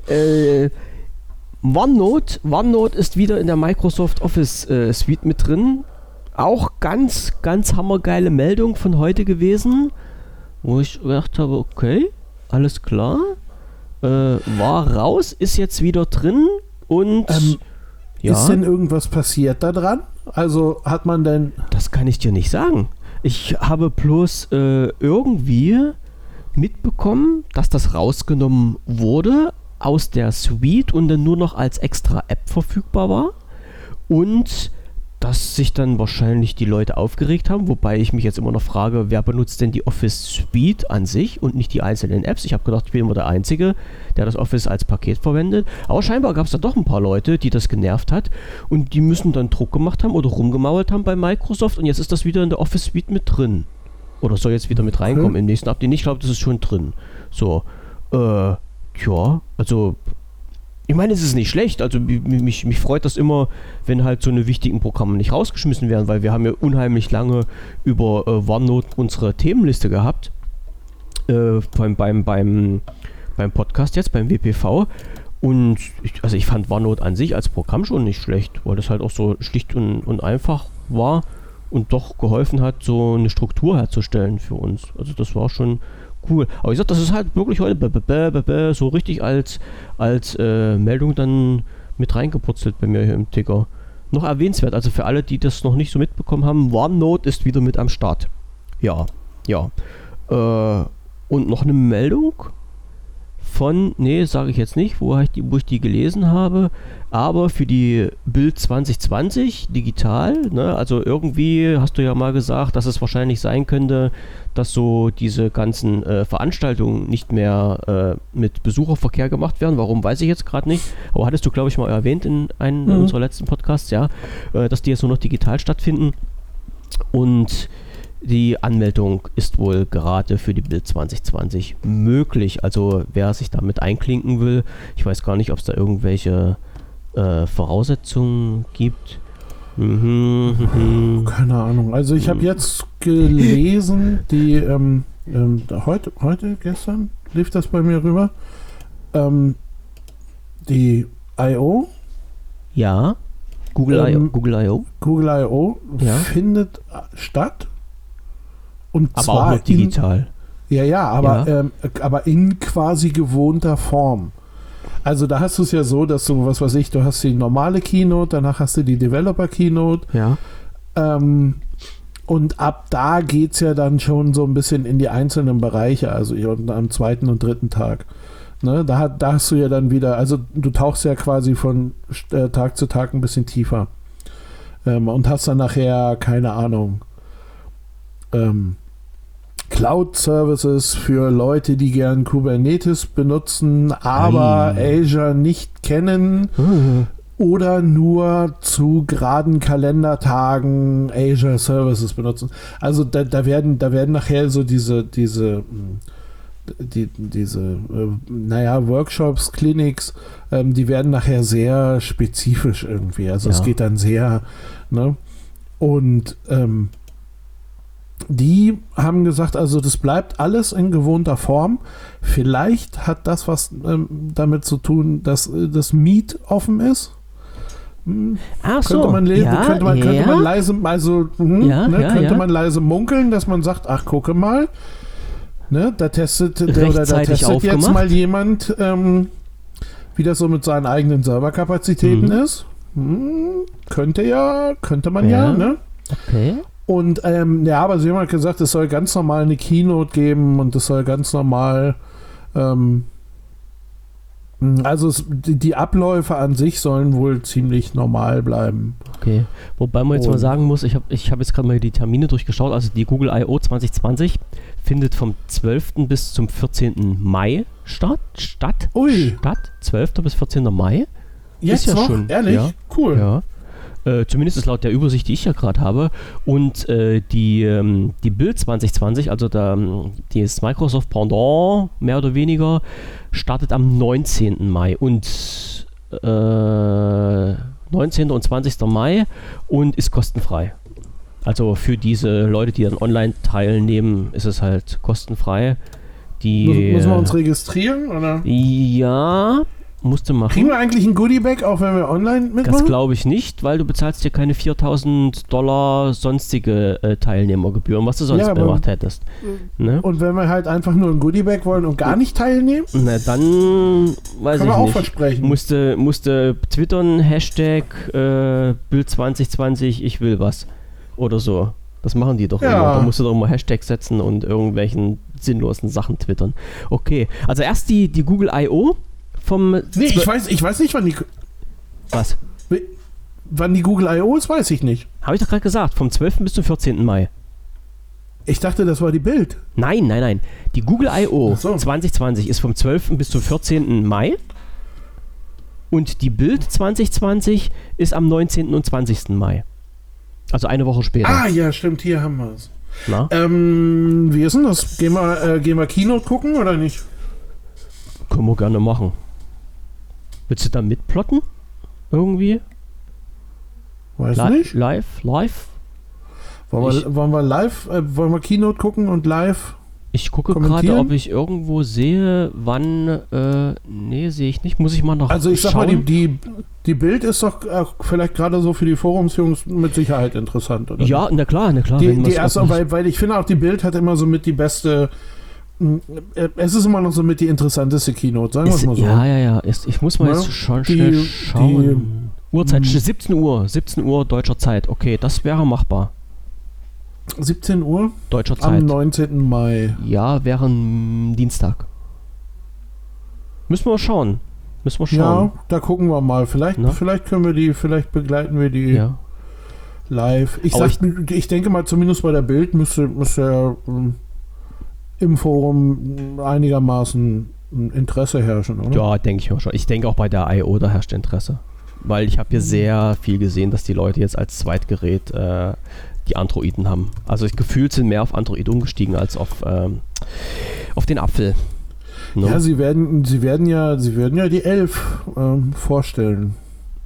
[SPEAKER 1] OneNote ist wieder in der Microsoft Office Suite mit drin. Auch ganz hammergeile Meldung von heute gewesen, wo ich gedacht habe, okay, alles klar. War raus, ist jetzt wieder drin und
[SPEAKER 2] ist denn irgendwas passiert da dran? Also hat man denn...
[SPEAKER 1] Das kann ich dir nicht sagen. Ich habe bloß irgendwie mitbekommen, dass das rausgenommen wurde aus der Suite und dann nur noch als extra App verfügbar war und dass sich dann wahrscheinlich die Leute aufgeregt haben, wobei ich mich jetzt immer noch frage, wer benutzt denn die Office Suite an sich und nicht die einzelnen Apps? Ich habe gedacht, ich bin immer der Einzige, der das Office als Paket verwendet, aber scheinbar gab es da doch ein paar Leute, die das genervt hat und die müssen dann Druck gemacht haben oder rumgemauert haben bei Microsoft und jetzt ist das wieder in der Office Suite mit drin. Oder soll jetzt wieder mit reinkommen im nächsten Update? Ich glaube, das ist schon drin. So, ja, also... Ich meine, es ist nicht schlecht, also mich freut das immer, wenn halt so eine wichtigen Programme nicht rausgeschmissen werden, weil wir haben ja unheimlich lange über OneNote unsere Themenliste gehabt, beim Podcast jetzt, beim WPV und ich fand OneNote an sich als Programm schon nicht schlecht, weil das halt auch so schlicht und einfach war und doch geholfen hat, so eine Struktur herzustellen für uns, also das war schon cool. Aber ich sag, das ist halt wirklich heute so richtig als Meldung dann mit reingeputzelt bei mir hier im Ticker. Noch erwähnenswert, also für alle, die das noch nicht so mitbekommen haben, OneNote ist wieder mit am Start. Ja. Und noch eine Meldung von, sage ich jetzt nicht, wo ich die gelesen habe, aber für die Bild 2020 digital, ne, also irgendwie hast du ja mal gesagt, dass es wahrscheinlich sein könnte, dass so diese ganzen Veranstaltungen nicht mehr mit Besucherverkehr gemacht werden. Warum, weiß ich jetzt gerade nicht, aber hattest du, glaube ich, mal erwähnt in einem unserer letzten Podcasts, ja, dass die jetzt nur noch digital stattfinden und die Anmeldung ist wohl gerade für die Bild 2020 möglich. Also wer sich damit einklinken will, ich weiß gar nicht, ob es da irgendwelche Voraussetzungen gibt.
[SPEAKER 2] Keine Ahnung. Also ich habe jetzt gelesen, die heute, gestern lief das bei mir rüber. Die I.O.
[SPEAKER 1] Ja. Google I.O.
[SPEAKER 2] Ja. Findet statt. Und
[SPEAKER 1] aber
[SPEAKER 2] zwar
[SPEAKER 1] auch noch digital.
[SPEAKER 2] Aber in quasi gewohnter Form. Also da hast du es ja so, dass du, was weiß ich, du hast die normale Keynote, danach hast du die Developer Keynote.
[SPEAKER 1] Ja.
[SPEAKER 2] Und ab da geht es ja dann schon so ein bisschen in die einzelnen Bereiche, also am 2. und 3. Tag. Ne, da hast du ja dann wieder, also du tauchst ja quasi von Tag zu Tag ein bisschen tiefer. Und hast dann nachher, keine Ahnung, Cloud-Services für Leute, die gern Kubernetes benutzen, aber Azure nicht kennen oder nur zu geraden Kalendertagen Azure Services benutzen. Also da werden nachher so diese Workshops, Clinics, die werden nachher sehr spezifisch irgendwie. Also es geht dann sehr, ne? Und die haben gesagt, also das bleibt alles in gewohnter Form. Vielleicht hat das was damit zu tun, dass das Meet offen ist.
[SPEAKER 1] Ach so.
[SPEAKER 2] Könnte man lesen,
[SPEAKER 1] ja,
[SPEAKER 2] könnte man leise, also man leise munkeln, dass man sagt, ach gucke mal, ne, da testet jetzt mal jemand, wie das so mit seinen eigenen Serverkapazitäten ist. Könnte man ja, ne?
[SPEAKER 1] Okay.
[SPEAKER 2] Und aber sie haben halt gesagt, es soll ganz normal eine Keynote geben und es soll ganz normal also die Abläufe an sich sollen wohl ziemlich normal bleiben.
[SPEAKER 1] Okay, wobei man jetzt mal sagen muss, ich hab jetzt gerade mal die Termine durchgeschaut, also die Google I.O. 2020 findet vom 12. bis zum 14. Mai statt.
[SPEAKER 2] Ui.
[SPEAKER 1] 12. bis 14. Mai.
[SPEAKER 2] Jetzt
[SPEAKER 1] ist ja
[SPEAKER 2] noch?
[SPEAKER 1] schon,
[SPEAKER 2] Ehrlich?
[SPEAKER 1] Ja,
[SPEAKER 2] cool.
[SPEAKER 1] Ja. Zumindest ist laut der Übersicht, die ich ja gerade habe. Und die Build 2020, also das Microsoft Pendant, mehr oder weniger, startet am 19. Mai. Und 19. und 20. Mai und ist kostenfrei. Also für diese Leute, die dann online teilnehmen, ist es halt kostenfrei.
[SPEAKER 2] Müssen wir uns registrieren, oder?
[SPEAKER 1] Ja, musst du machen.
[SPEAKER 2] Kriegen wir eigentlich ein Goodie-Bag, auch wenn wir online mitmachen?
[SPEAKER 1] Das glaube ich nicht, weil du bezahlst dir keine $4.000 sonstige Teilnehmergebühren, was du sonst gemacht hättest. Ne?
[SPEAKER 2] Und wenn wir halt einfach nur ein Goodie-Bag wollen und gar nicht teilnehmen?
[SPEAKER 1] Na, dann weiß ich nicht.
[SPEAKER 2] Auch versprechen.
[SPEAKER 1] Musste twittern, Hashtag Bild 2020, ich will was. Oder so. Das machen die doch immer. Da musst du doch immer Hashtag setzen und irgendwelchen sinnlosen Sachen twittern. Okay, also erst die Google I.O.
[SPEAKER 2] Nee, ich weiß nicht, wann die...
[SPEAKER 1] Was?
[SPEAKER 2] Wann die Google I.O. ist, weiß ich nicht.
[SPEAKER 1] Habe ich doch gerade gesagt, vom 12. bis zum 14. Mai.
[SPEAKER 2] Ich dachte, das war die Bild.
[SPEAKER 1] Nein. Die Google I.O. 2020 ist vom 12. bis zum 14. Mai. Und die Bild 2020 ist am 19. und 20. Mai. Also eine Woche später.
[SPEAKER 2] Ah, ja, stimmt, hier haben wir es. Wie ist denn das? Gehen wir Keynote gucken oder nicht?
[SPEAKER 1] Können wir gerne machen. Willst du da mitplotten? Irgendwie?
[SPEAKER 2] Weiß nicht.
[SPEAKER 1] Live?
[SPEAKER 2] Wollen wir live, wollen wir Keynote gucken und live?
[SPEAKER 1] Ich gucke gerade, ob ich irgendwo sehe, wann. Nee, sehe ich nicht. Muss ich mal noch
[SPEAKER 2] Also ich
[SPEAKER 1] schauen.
[SPEAKER 2] sag mal, die Bild ist doch vielleicht gerade so für die Forumsjungs mit Sicherheit interessant, oder?
[SPEAKER 1] Ja, na klar.
[SPEAKER 2] Die erste, weil ich finde auch, die Bild hat immer so mit die beste. Es ist immer noch so mit die interessanteste Keynote, sagen wir es mal so.
[SPEAKER 1] Ja. Ich muss mal jetzt schon schnell schauen. Uhrzeit, 17 Uhr deutscher Zeit. Okay, das wäre machbar.
[SPEAKER 2] 17 Uhr?
[SPEAKER 1] Deutscher Zeit.
[SPEAKER 2] Am 19. Mai.
[SPEAKER 1] Ja, wäre ein Dienstag. Müssen wir schauen.
[SPEAKER 2] Ja, da gucken wir mal. Vielleicht können wir vielleicht begleiten wir die live. Ich denke mal, zumindest bei der Bild müsste ja im Forum einigermaßen Interesse herrschen, oder?
[SPEAKER 1] Ja, denke ich mal schon. Ich denke auch bei der I.O. da herrscht Interesse. Weil ich habe hier sehr viel gesehen, dass die Leute jetzt als Zweitgerät die Androiden haben. Also gefühlt sind mehr auf Android umgestiegen als auf den Apfel. No?
[SPEAKER 2] Ja, sie werden ja die 11 vorstellen.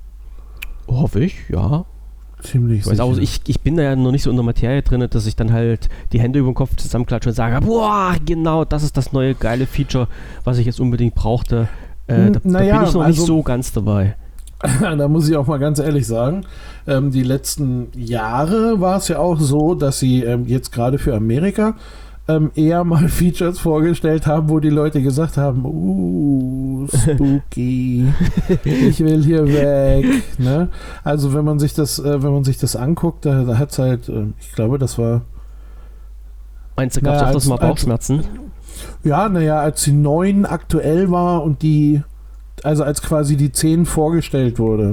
[SPEAKER 1] Hoffe ich, ja.
[SPEAKER 2] Ziemlich sicher.
[SPEAKER 1] Also ich bin da ja noch nicht so in der Materie drin, dass ich dann halt die Hände über den Kopf zusammenklatsche und sage, boah, genau, das ist das neue geile Feature, was ich jetzt unbedingt brauchte. Da bin ich noch nicht so ganz dabei.
[SPEAKER 2] Da muss ich auch mal ganz ehrlich sagen, die letzten Jahre war es ja auch so, dass sie jetzt gerade für Amerika eher mal Features vorgestellt haben, wo die Leute gesagt haben, spooky, ich will hier weg. Ne? Also wenn man sich das anguckt, da hat es halt, ich glaube, das war...
[SPEAKER 1] Meinst du, gab es öfters mal Bauchschmerzen?
[SPEAKER 2] Ja, als die 9 aktuell war und also als quasi die 10 vorgestellt wurde,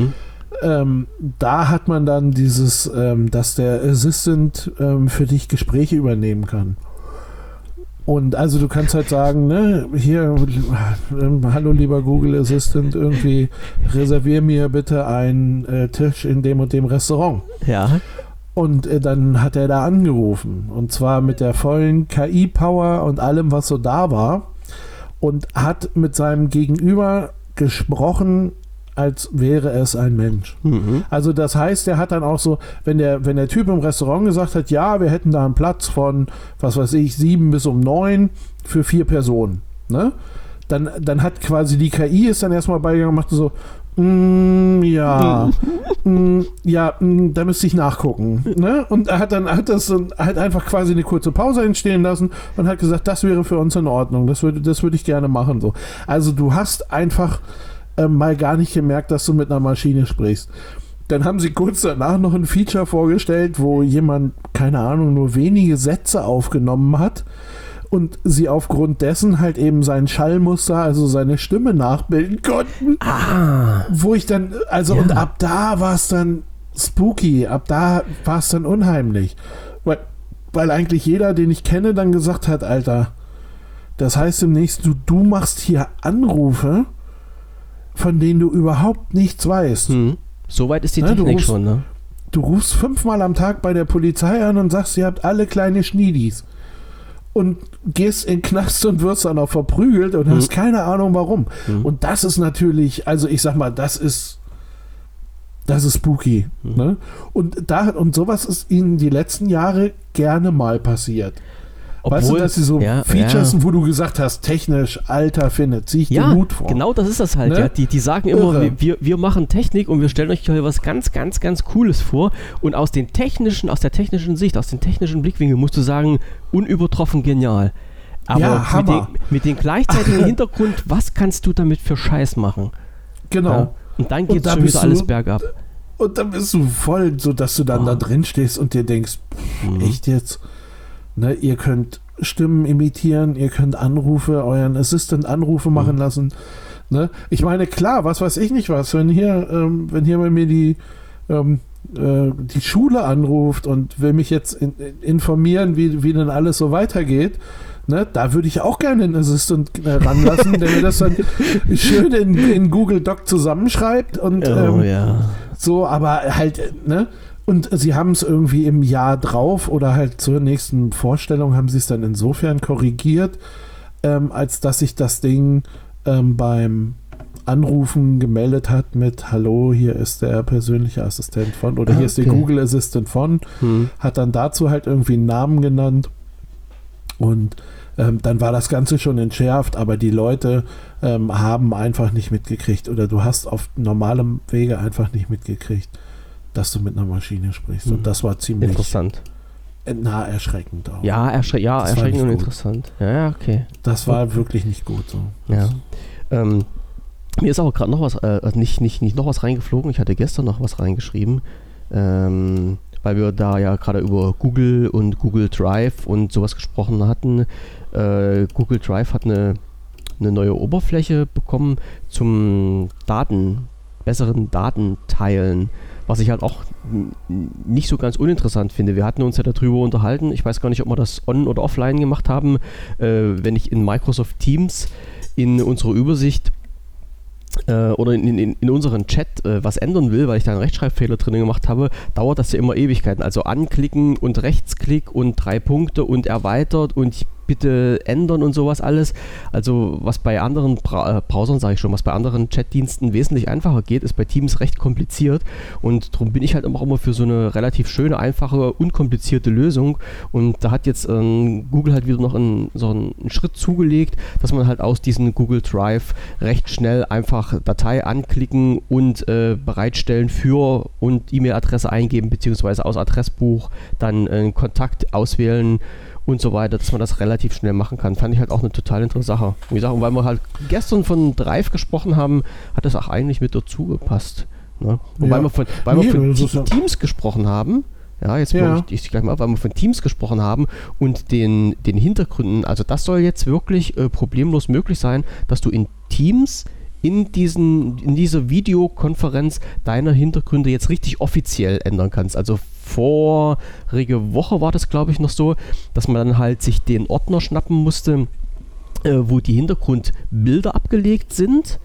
[SPEAKER 2] da hat man dann dieses, dass der Assistant für dich Gespräche übernehmen kann. Und also du kannst halt sagen, ne, hier, hallo lieber Google Assistant, irgendwie reservier mir bitte einen Tisch in dem und dem Restaurant.
[SPEAKER 1] Ja.
[SPEAKER 2] Und dann hat er da angerufen. Und zwar mit der vollen KI-Power und allem, was so da war. Und hat mit seinem Gegenüber gesprochen, als wäre es ein Mensch. Also das heißt, er hat dann auch so, wenn der Typ im Restaurant gesagt hat, ja, wir hätten da einen Platz von, was weiß ich, 7 bis um 9 für 4 Personen, ne? Dann hat quasi die KI ist dann erstmal beigegangen und machte so, da müsste ich nachgucken. Ne? Und er hat das halt einfach quasi eine kurze Pause entstehen lassen und hat gesagt, das wäre für uns in Ordnung, das würde ich gerne machen. So. Also du hast einfach mal gar nicht gemerkt, dass du mit einer Maschine sprichst. Dann haben sie kurz danach noch ein Feature vorgestellt, wo jemand, keine Ahnung, nur wenige Sätze aufgenommen hat und sie aufgrund dessen halt eben sein Schallmuster, also seine Stimme nachbilden konnten. Wo ich dann, und ab da war es dann spooky, ab da war es dann unheimlich. Weil eigentlich jeder, den ich kenne, dann gesagt hat, Alter, das heißt demnächst, du machst hier Anrufe, von denen du überhaupt nichts weißt.
[SPEAKER 1] Soweit ist die Technik schon, ne?
[SPEAKER 2] Du rufst 5-mal am Tag bei der Polizei an und sagst, ihr habt alle kleine Schniedis. Und gehst in den Knast und wirst dann auch verprügelt und hast keine Ahnung warum. Und das ist natürlich, also ich sag mal, das ist spooky. Ne? Und sowas ist ihnen die letzten Jahre gerne mal passiert. Weißt du, dass sie so Features, wo du gesagt hast, technisch, Alter, zieh ich den Hut vor.
[SPEAKER 1] Genau, das ist das halt. Ne? Ja. Die sagen immer, wir machen Technik und wir stellen euch hier was ganz, ganz, ganz Cooles vor. Und aus der technischen Sicht, aus dem technischen Blickwinkel musst du sagen, unübertroffen genial. Aber mit dem gleichzeitigen Hintergrund, was kannst du damit für Scheiß machen?
[SPEAKER 2] Genau.
[SPEAKER 1] Ja? Und dann geht es schon wieder alles bergab.
[SPEAKER 2] Und dann bist du voll, so dass du dann da drin stehst und dir denkst, echt jetzt? Ne, ihr könnt Stimmen imitieren, ihr könnt euren Assistant Anrufe machen lassen. Ne? Ich meine, klar, was weiß ich nicht was, wenn hier bei mir die Schule anruft und will mich jetzt informieren, wie denn alles so weitergeht, ne, da würde ich auch gerne einen Assistant ranlassen, der mir das dann schön in Google Doc zusammenschreibt und so, aber halt, ne? Und sie haben es irgendwie im Jahr drauf oder halt zur nächsten Vorstellung haben sie es dann insofern korrigiert, als dass sich das Ding beim Anrufen gemeldet hat mit Hallo, hier ist der persönliche Assistent von oder hier ist der Google Assistant von, hat dann dazu halt irgendwie einen Namen genannt und dann war das Ganze schon entschärft, aber die Leute haben einfach nicht mitgekriegt oder du hast auf normalem Wege einfach nicht mitgekriegt, dass du mit einer Maschine sprichst. Und das war ziemlich
[SPEAKER 1] interessant.
[SPEAKER 2] Erschreckend auch.
[SPEAKER 1] Ja, erschreckend und interessant. Ja, okay.
[SPEAKER 2] Das war wirklich nicht gut so.
[SPEAKER 1] Ja. Mir ist auch gerade noch was, nicht noch was reingeflogen. Ich hatte gestern noch was reingeschrieben, weil wir da ja gerade über Google und Google Drive und sowas gesprochen hatten. Google Drive hat eine neue Oberfläche bekommen zum besseren Datenteilen. Was ich halt auch nicht so ganz uninteressant finde. Wir hatten uns ja darüber unterhalten, ich weiß gar nicht, ob wir das on- oder offline gemacht haben, wenn ich in Microsoft Teams in unserer Übersicht oder in unseren Chat was ändern will, weil ich da einen Rechtschreibfehler drin gemacht habe, dauert das ja immer Ewigkeiten. Also anklicken und Rechtsklick und 3 Punkte und erweitert und bitte ändern und sowas alles. Also was bei anderen Browsern, sage ich schon, was bei anderen Chatdiensten wesentlich einfacher geht, ist bei Teams recht kompliziert und darum bin ich halt immer für so eine relativ schöne, einfache, unkomplizierte Lösung und da hat jetzt Google halt wieder noch so einen Schritt zugelegt, dass man halt aus diesem Google Drive recht schnell einfach Datei anklicken und bereitstellen für und E-Mail-Adresse eingeben, beziehungsweise aus Adressbuch dann Kontakt auswählen und so weiter, dass man das relativ schnell machen kann. Fand ich halt auch eine total interessante Sache. Wie gesagt, und weil wir halt gestern von Drive gesprochen haben, hat das auch eigentlich mit dazu gepasst. Ne? Wobei wir von Teams gesprochen haben, ich gleich mal, weil wir von Teams gesprochen haben und den Hintergründen, also das soll jetzt wirklich problemlos möglich sein, dass du in Teams in dieser Videokonferenz deine Hintergründe jetzt richtig offiziell ändern kannst. Also vorige Woche war das, glaube ich, noch so, dass man dann halt sich den Ordner schnappen musste, wo die Hintergrundbilder abgelegt sind.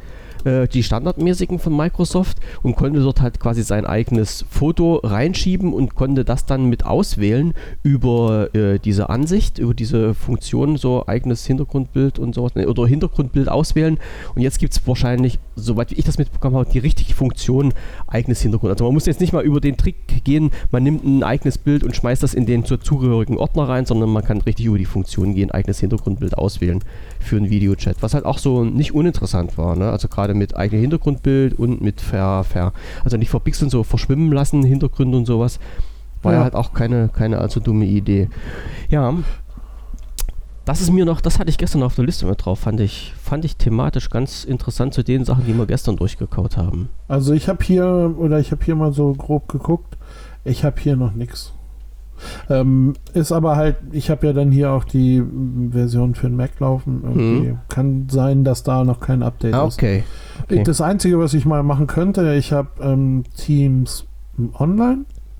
[SPEAKER 1] die standardmäßigen von Microsoft und konnte dort halt quasi sein eigenes Foto reinschieben und konnte das dann mit auswählen über diese Ansicht, über diese Funktion, so eigenes Hintergrundbild und sowas, oder Hintergrundbild auswählen. Und jetzt gibt es wahrscheinlich, soweit wie ich das mitbekommen habe, die richtige Funktion, eigenes Hintergrund. Also man muss jetzt nicht mal über den Trick gehen, man nimmt ein eigenes Bild und schmeißt das in den zugehörigen Ordner rein, sondern man kann richtig über die Funktion gehen, eigenes Hintergrundbild auswählen für einen Videochat, was halt auch so nicht uninteressant war, ne? Also gerade mit eigenem Hintergrundbild und mit also nicht verpixeln, so verschwimmen lassen, Hintergründe und sowas, war ja halt auch keine allzu dumme Idee. Ja, das hatte ich gestern auf der Liste mit drauf, fand ich thematisch ganz interessant zu den Sachen, die wir gestern durchgekaut haben.
[SPEAKER 2] Also ich habe hier mal so grob geguckt, ich habe hier noch nichts. Ist aber halt, ich habe ja dann hier auch die Version für den Mac laufen. Irgendwie kann sein, dass da noch kein Update ist.
[SPEAKER 1] Okay.
[SPEAKER 2] Das Einzige, was ich mal machen könnte, ich habe Teams Online.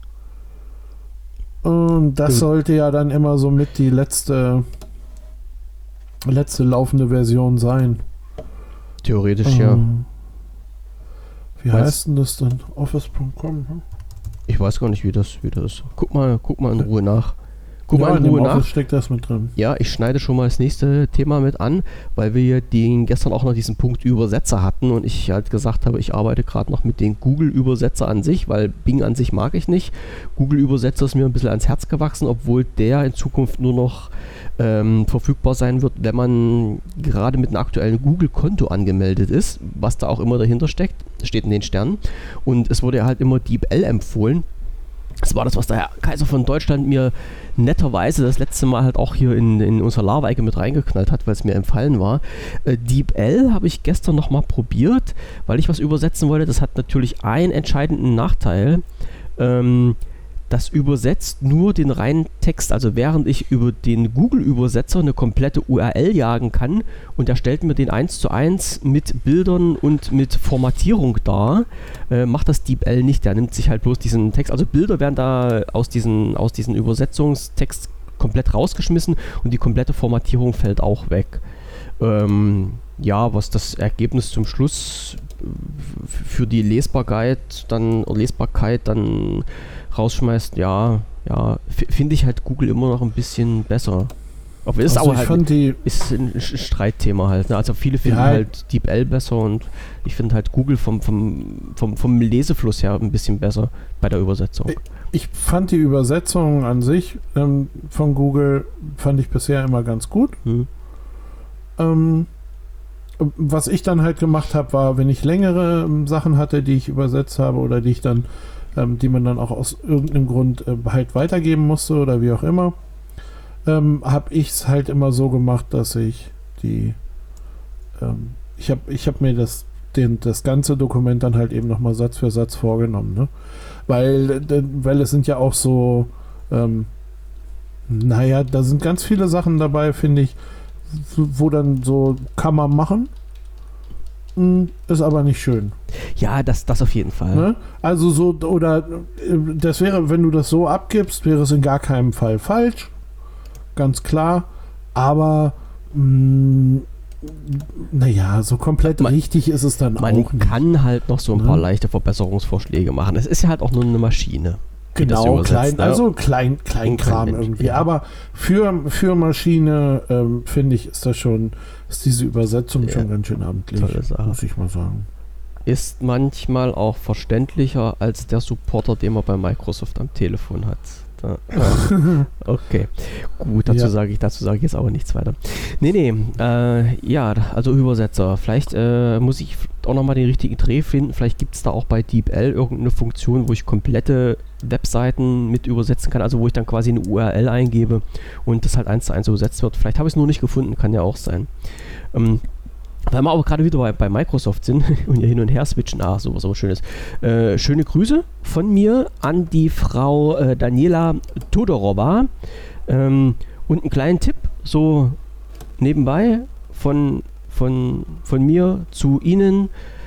[SPEAKER 2] Und das sollte ja dann immer so mit die letzte laufende Version sein.
[SPEAKER 1] Theoretisch, ja.
[SPEAKER 2] Wie heißt denn das dann? Office.com, ne?
[SPEAKER 1] Ich weiß gar nicht, wie das ist. Guck mal in Ruhe nach.
[SPEAKER 2] Office steckt das mit drin.
[SPEAKER 1] Ja, ich schneide schon mal das nächste Thema mit an, weil wir gestern auch noch diesen Punkt Übersetzer hatten und ich halt gesagt habe, ich arbeite gerade noch mit den Google-Übersetzer an sich, weil Bing an sich mag ich nicht. Google-Übersetzer ist mir ein bisschen ans Herz gewachsen, obwohl der in Zukunft nur noch verfügbar sein wird, wenn man gerade mit einem aktuellen Google-Konto angemeldet ist, was da auch immer dahinter steckt, steht in den Sternen. Und es wurde ja halt immer DeepL empfohlen. Das war das, was der Herr Kaiser von Deutschland mir netterweise das letzte Mal halt auch hier in unserer Larve-Ecke mit reingeknallt hat, weil es mir empfallen war. DeepL habe ich gestern nochmal probiert, weil ich was übersetzen wollte. Das hat natürlich einen entscheidenden Nachteil. Das übersetzt nur den reinen Text, also während ich über den Google-Übersetzer eine komplette URL jagen kann und er stellt mir den 1:1 mit Bildern und mit Formatierung dar, macht das DeepL nicht. Der nimmt sich halt bloß diesen Text, also Bilder werden da aus diesen Übersetzungstext komplett rausgeschmissen und die komplette Formatierung fällt auch weg. Was das Ergebnis zum Schluss für die Lesbarkeit dann rausschmeißt, finde ich halt Google immer noch ein bisschen besser. Aber ist
[SPEAKER 2] also
[SPEAKER 1] auch halt ist ein Streitthema halt. Ne? Also viele finden halt DeepL besser und ich finde halt Google vom Lesefluss her ein bisschen besser bei der Übersetzung.
[SPEAKER 2] Ich fand die Übersetzung an sich von Google fand ich bisher immer ganz gut. Was ich dann halt gemacht habe, war, wenn ich längere Sachen hatte, die ich übersetzt habe oder die man dann auch aus irgendeinem Grund halt weitergeben musste oder wie auch immer, habe ich es halt immer so gemacht, dass ich ich habe mir das ganze Dokument dann halt eben nochmal Satz für Satz vorgenommen, ne? Weil es sind ja auch so da sind ganz viele Sachen dabei, finde ich, wo dann so kann man machen, ist aber nicht schön.
[SPEAKER 1] Ja, das auf jeden Fall.
[SPEAKER 2] Ne? Also so, oder das wäre, wenn du das so abgibst, wäre es in gar keinem Fall falsch, ganz klar, aber so komplett richtig ist es dann auch nicht.
[SPEAKER 1] Man kann halt noch so ein paar leichte Verbesserungsvorschläge machen. Es ist ja halt auch nur eine Maschine.
[SPEAKER 2] Genau, Kleinkram irgendwie. Aber für Maschine, finde ich, ist diese Übersetzung schon ganz schön amtlich, muss ich mal sagen.
[SPEAKER 1] Ist manchmal auch verständlicher als der Supporter, den man bei Microsoft am Telefon hat. Okay, gut, dazu sage ich jetzt aber nichts weiter. Also Übersetzer. Vielleicht muss ich auch nochmal den richtigen Dreh finden. Vielleicht gibt es da auch bei DeepL irgendeine Funktion, wo ich komplette Webseiten mit übersetzen kann, also wo ich dann quasi eine URL eingebe und das halt 1:1 übersetzt wird. Vielleicht habe ich es nur nicht gefunden, kann ja auch sein. Weil wir aber gerade wieder bei Microsoft sind und hier hin und her switchen, sowas aber Schönes. Schöne Grüße von mir an die Frau Daniela Todorova und einen kleinen Tipp, so nebenbei von mir zu Ihnen.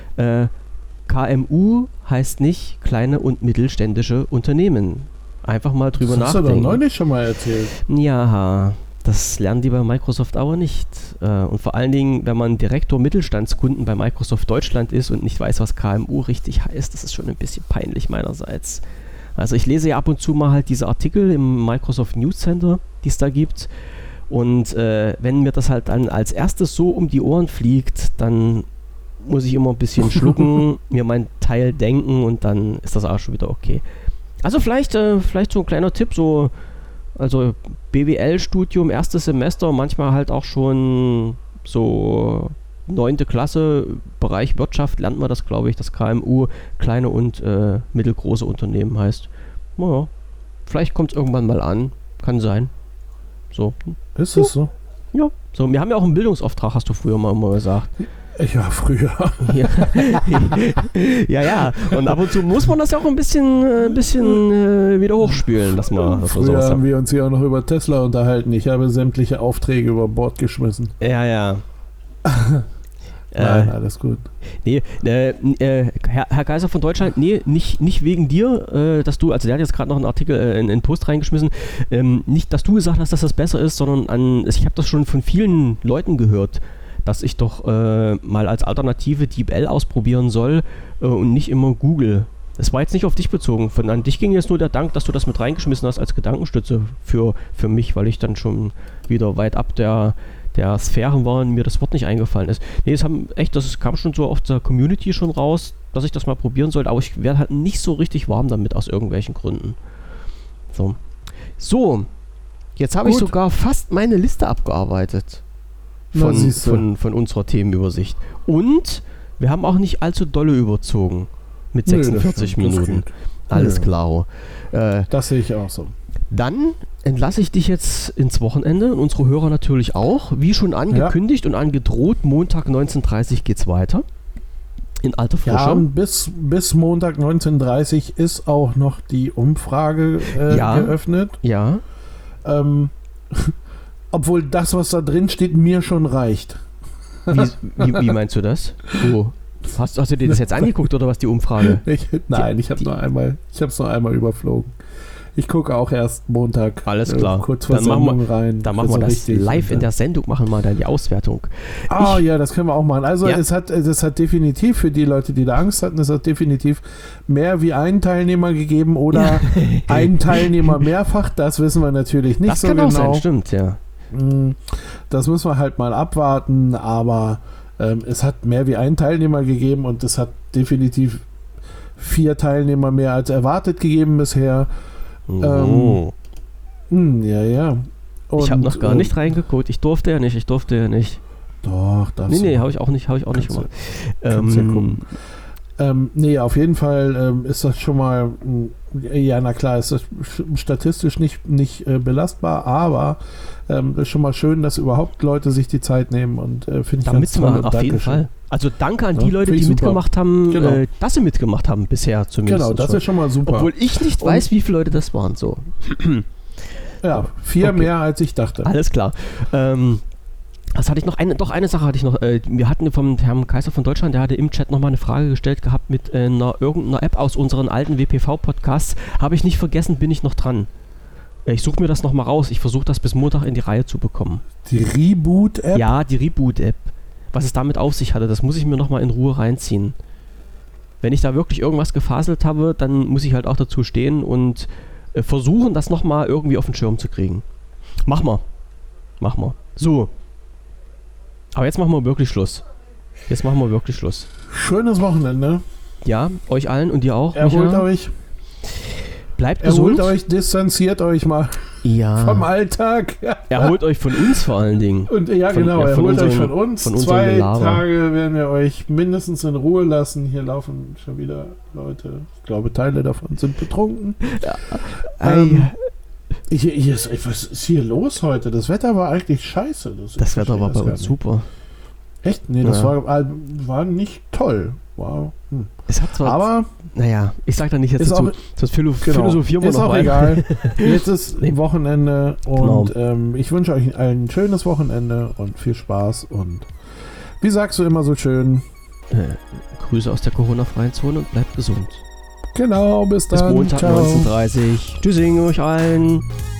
[SPEAKER 1] KMU heißt nicht kleine und mittelständische Unternehmen. Einfach mal drüber nachdenken.
[SPEAKER 2] Das hast du doch neulich schon mal erzählt.
[SPEAKER 1] Ja, Das lernen die bei Microsoft aber nicht. Und vor allen Dingen, wenn man Direktor Mittelstandskunden bei Microsoft Deutschland ist und nicht weiß, was KMU richtig heißt, das ist schon ein bisschen peinlich meinerseits. Also ich lese ja ab und zu mal halt diese Artikel im Microsoft News Center, die es da gibt. Und wenn mir das halt dann als erstes so um die Ohren fliegt, dann muss ich immer ein bisschen schlucken, mir mein Teil denken und dann ist das auch schon wieder okay. Also vielleicht so ein kleiner Tipp, also BWL-Studium, erstes Semester, manchmal halt auch schon so 9. Klasse, Bereich Wirtschaft, lernt man das, glaube ich, das KMU, kleine und mittelgroße Unternehmen heißt. Naja, vielleicht kommt es irgendwann mal an, kann sein. So.
[SPEAKER 2] Ist es so?
[SPEAKER 1] Ja, so, wir haben ja auch einen Bildungsauftrag, hast du früher mal immer gesagt.
[SPEAKER 2] Ja, früher.
[SPEAKER 1] Ja. Und ab und zu muss man das ja auch ein bisschen wieder hochspülen, dass man
[SPEAKER 2] früher
[SPEAKER 1] sowas
[SPEAKER 2] haben wir uns ja auch noch über Tesla unterhalten. Ich habe sämtliche Aufträge über Bord geschmissen.
[SPEAKER 1] Ja.
[SPEAKER 2] Nein, alles gut.
[SPEAKER 1] Nee, Herr Kaiser von Deutschland, nee, nicht wegen dir, dass du, also der hat jetzt gerade noch einen Artikel, einen Post reingeschmissen, nicht, dass du gesagt hast, dass das besser ist, sondern ich habe das schon von vielen Leuten gehört, dass ich doch mal als Alternative DeepL ausprobieren soll und nicht immer Google. Das war jetzt nicht auf dich bezogen. An dich ging jetzt nur der Dank, dass du das mit reingeschmissen hast als Gedankenstütze für mich, weil ich dann schon wieder weit ab der Sphären war und mir das Wort nicht eingefallen ist. Nee, das kam schon so auf der Community schon raus, dass ich das mal probieren sollte, aber ich werde halt nicht so richtig warm damit aus irgendwelchen Gründen. So, jetzt habe ich sogar fast meine Liste abgearbeitet. Von unserer Themenübersicht. Und wir haben auch nicht allzu dolle überzogen. Mit 46 Minuten. Alles klar.
[SPEAKER 2] Das sehe ich auch so.
[SPEAKER 1] Dann entlasse ich dich jetzt ins Wochenende und unsere Hörer natürlich auch. Wie schon angekündigt und angedroht, Montag 19:30 Uhr geht's weiter. In alter Frische.
[SPEAKER 2] Ja, bis Montag 19:30 Uhr ist auch noch die Umfrage geöffnet.
[SPEAKER 1] Ja.
[SPEAKER 2] Obwohl das, was da drin steht, mir schon reicht.
[SPEAKER 1] Wie meinst du das? Oh. Hast du dir das jetzt angeguckt oder was, die Umfrage?
[SPEAKER 2] Nein, ich habe es nur einmal überflogen. Ich gucke auch erst Montag.
[SPEAKER 1] Alles klar.
[SPEAKER 2] Kurz vor Sendung rein.
[SPEAKER 1] Dann machen wir das live in der Sendung, machen wir dann die Auswertung.
[SPEAKER 2] Ja, das können wir auch machen. Also es hat definitiv für die Leute, die da Angst hatten, es hat definitiv mehr wie einen Teilnehmer gegeben oder einen Teilnehmer mehrfach. Das wissen wir natürlich nicht so genau. Das kann auch sein,
[SPEAKER 1] stimmt, ja.
[SPEAKER 2] Das müssen wir halt mal abwarten, aber es hat mehr wie einen Teilnehmer gegeben und es hat definitiv 4 Teilnehmer mehr als erwartet gegeben bisher. Ja. Und,
[SPEAKER 1] ich habe noch gar nicht reingeguckt. Ich durfte ja nicht.
[SPEAKER 2] Doch, das.
[SPEAKER 1] Nee, habe ich auch nicht gemacht.
[SPEAKER 2] Kannst ja gucken. Auf jeden Fall ist das schon mal, na klar, ist das statistisch nicht belastbar, aber ist schon mal schön, dass überhaupt Leute sich die Zeit nehmen und finde ich ganz toll.
[SPEAKER 1] Auf jeden Fall. Also danke an die Leute, die mitgemacht haben, dass sie mitgemacht haben bisher zumindest.
[SPEAKER 2] Genau, das ist schon mal super.
[SPEAKER 1] Obwohl ich nicht weiß, wie viele Leute das waren. So.
[SPEAKER 2] Ja, 4 mehr als ich dachte.
[SPEAKER 1] Alles klar. Was hatte ich noch? Eine Sache hatte ich noch. Wir hatten vom Herrn Kaiser von Deutschland, der hatte im Chat nochmal eine Frage gestellt gehabt mit irgendeiner App aus unseren alten WPV-Podcasts. Habe ich nicht vergessen, bin ich noch dran. Ich suche mir das nochmal raus. Ich versuche das bis Montag in die Reihe zu bekommen.
[SPEAKER 2] Die Reboot-App?
[SPEAKER 1] Ja, die Reboot-App. Was es damit auf sich hatte, das muss ich mir nochmal in Ruhe reinziehen. Wenn ich da wirklich irgendwas gefaselt habe, dann muss ich halt auch dazu stehen und versuchen, das nochmal irgendwie auf den Schirm zu kriegen. Mach mal. So. Aber jetzt machen wir wirklich Schluss.
[SPEAKER 2] Schönes Wochenende.
[SPEAKER 1] Ja, euch allen und dir auch.
[SPEAKER 2] Erholt euch.
[SPEAKER 1] Bleibt gesund.
[SPEAKER 2] Erholt euch, distanziert euch mal vom Alltag.
[SPEAKER 1] Erholt euch von uns vor allen Dingen.
[SPEAKER 2] Und erholt euch von uns. 2 Tage werden wir euch mindestens in Ruhe lassen. Hier laufen schon wieder Leute. Ich glaube, Teile davon sind betrunken. Ja. Was ist hier los heute? Das Wetter war eigentlich scheiße.
[SPEAKER 1] Das Wetter war bei uns super.
[SPEAKER 2] Echt? Nee, das war nicht toll. Wow.
[SPEAKER 1] Es hat zwar, aber naja, ich sag da nicht jetzt dazu. Das philosophieren wir
[SPEAKER 2] noch mal. Ist auch egal. Jetzt ist Wochenende und ich wünsche euch allen ein schönes Wochenende und viel Spaß und wie sagst du immer so schön?
[SPEAKER 1] Grüße aus der Corona-freien Zone und bleibt gesund.
[SPEAKER 2] Genau, bis dann.
[SPEAKER 1] Bis Montag 19:30 Uhr. Tschüssing euch allen.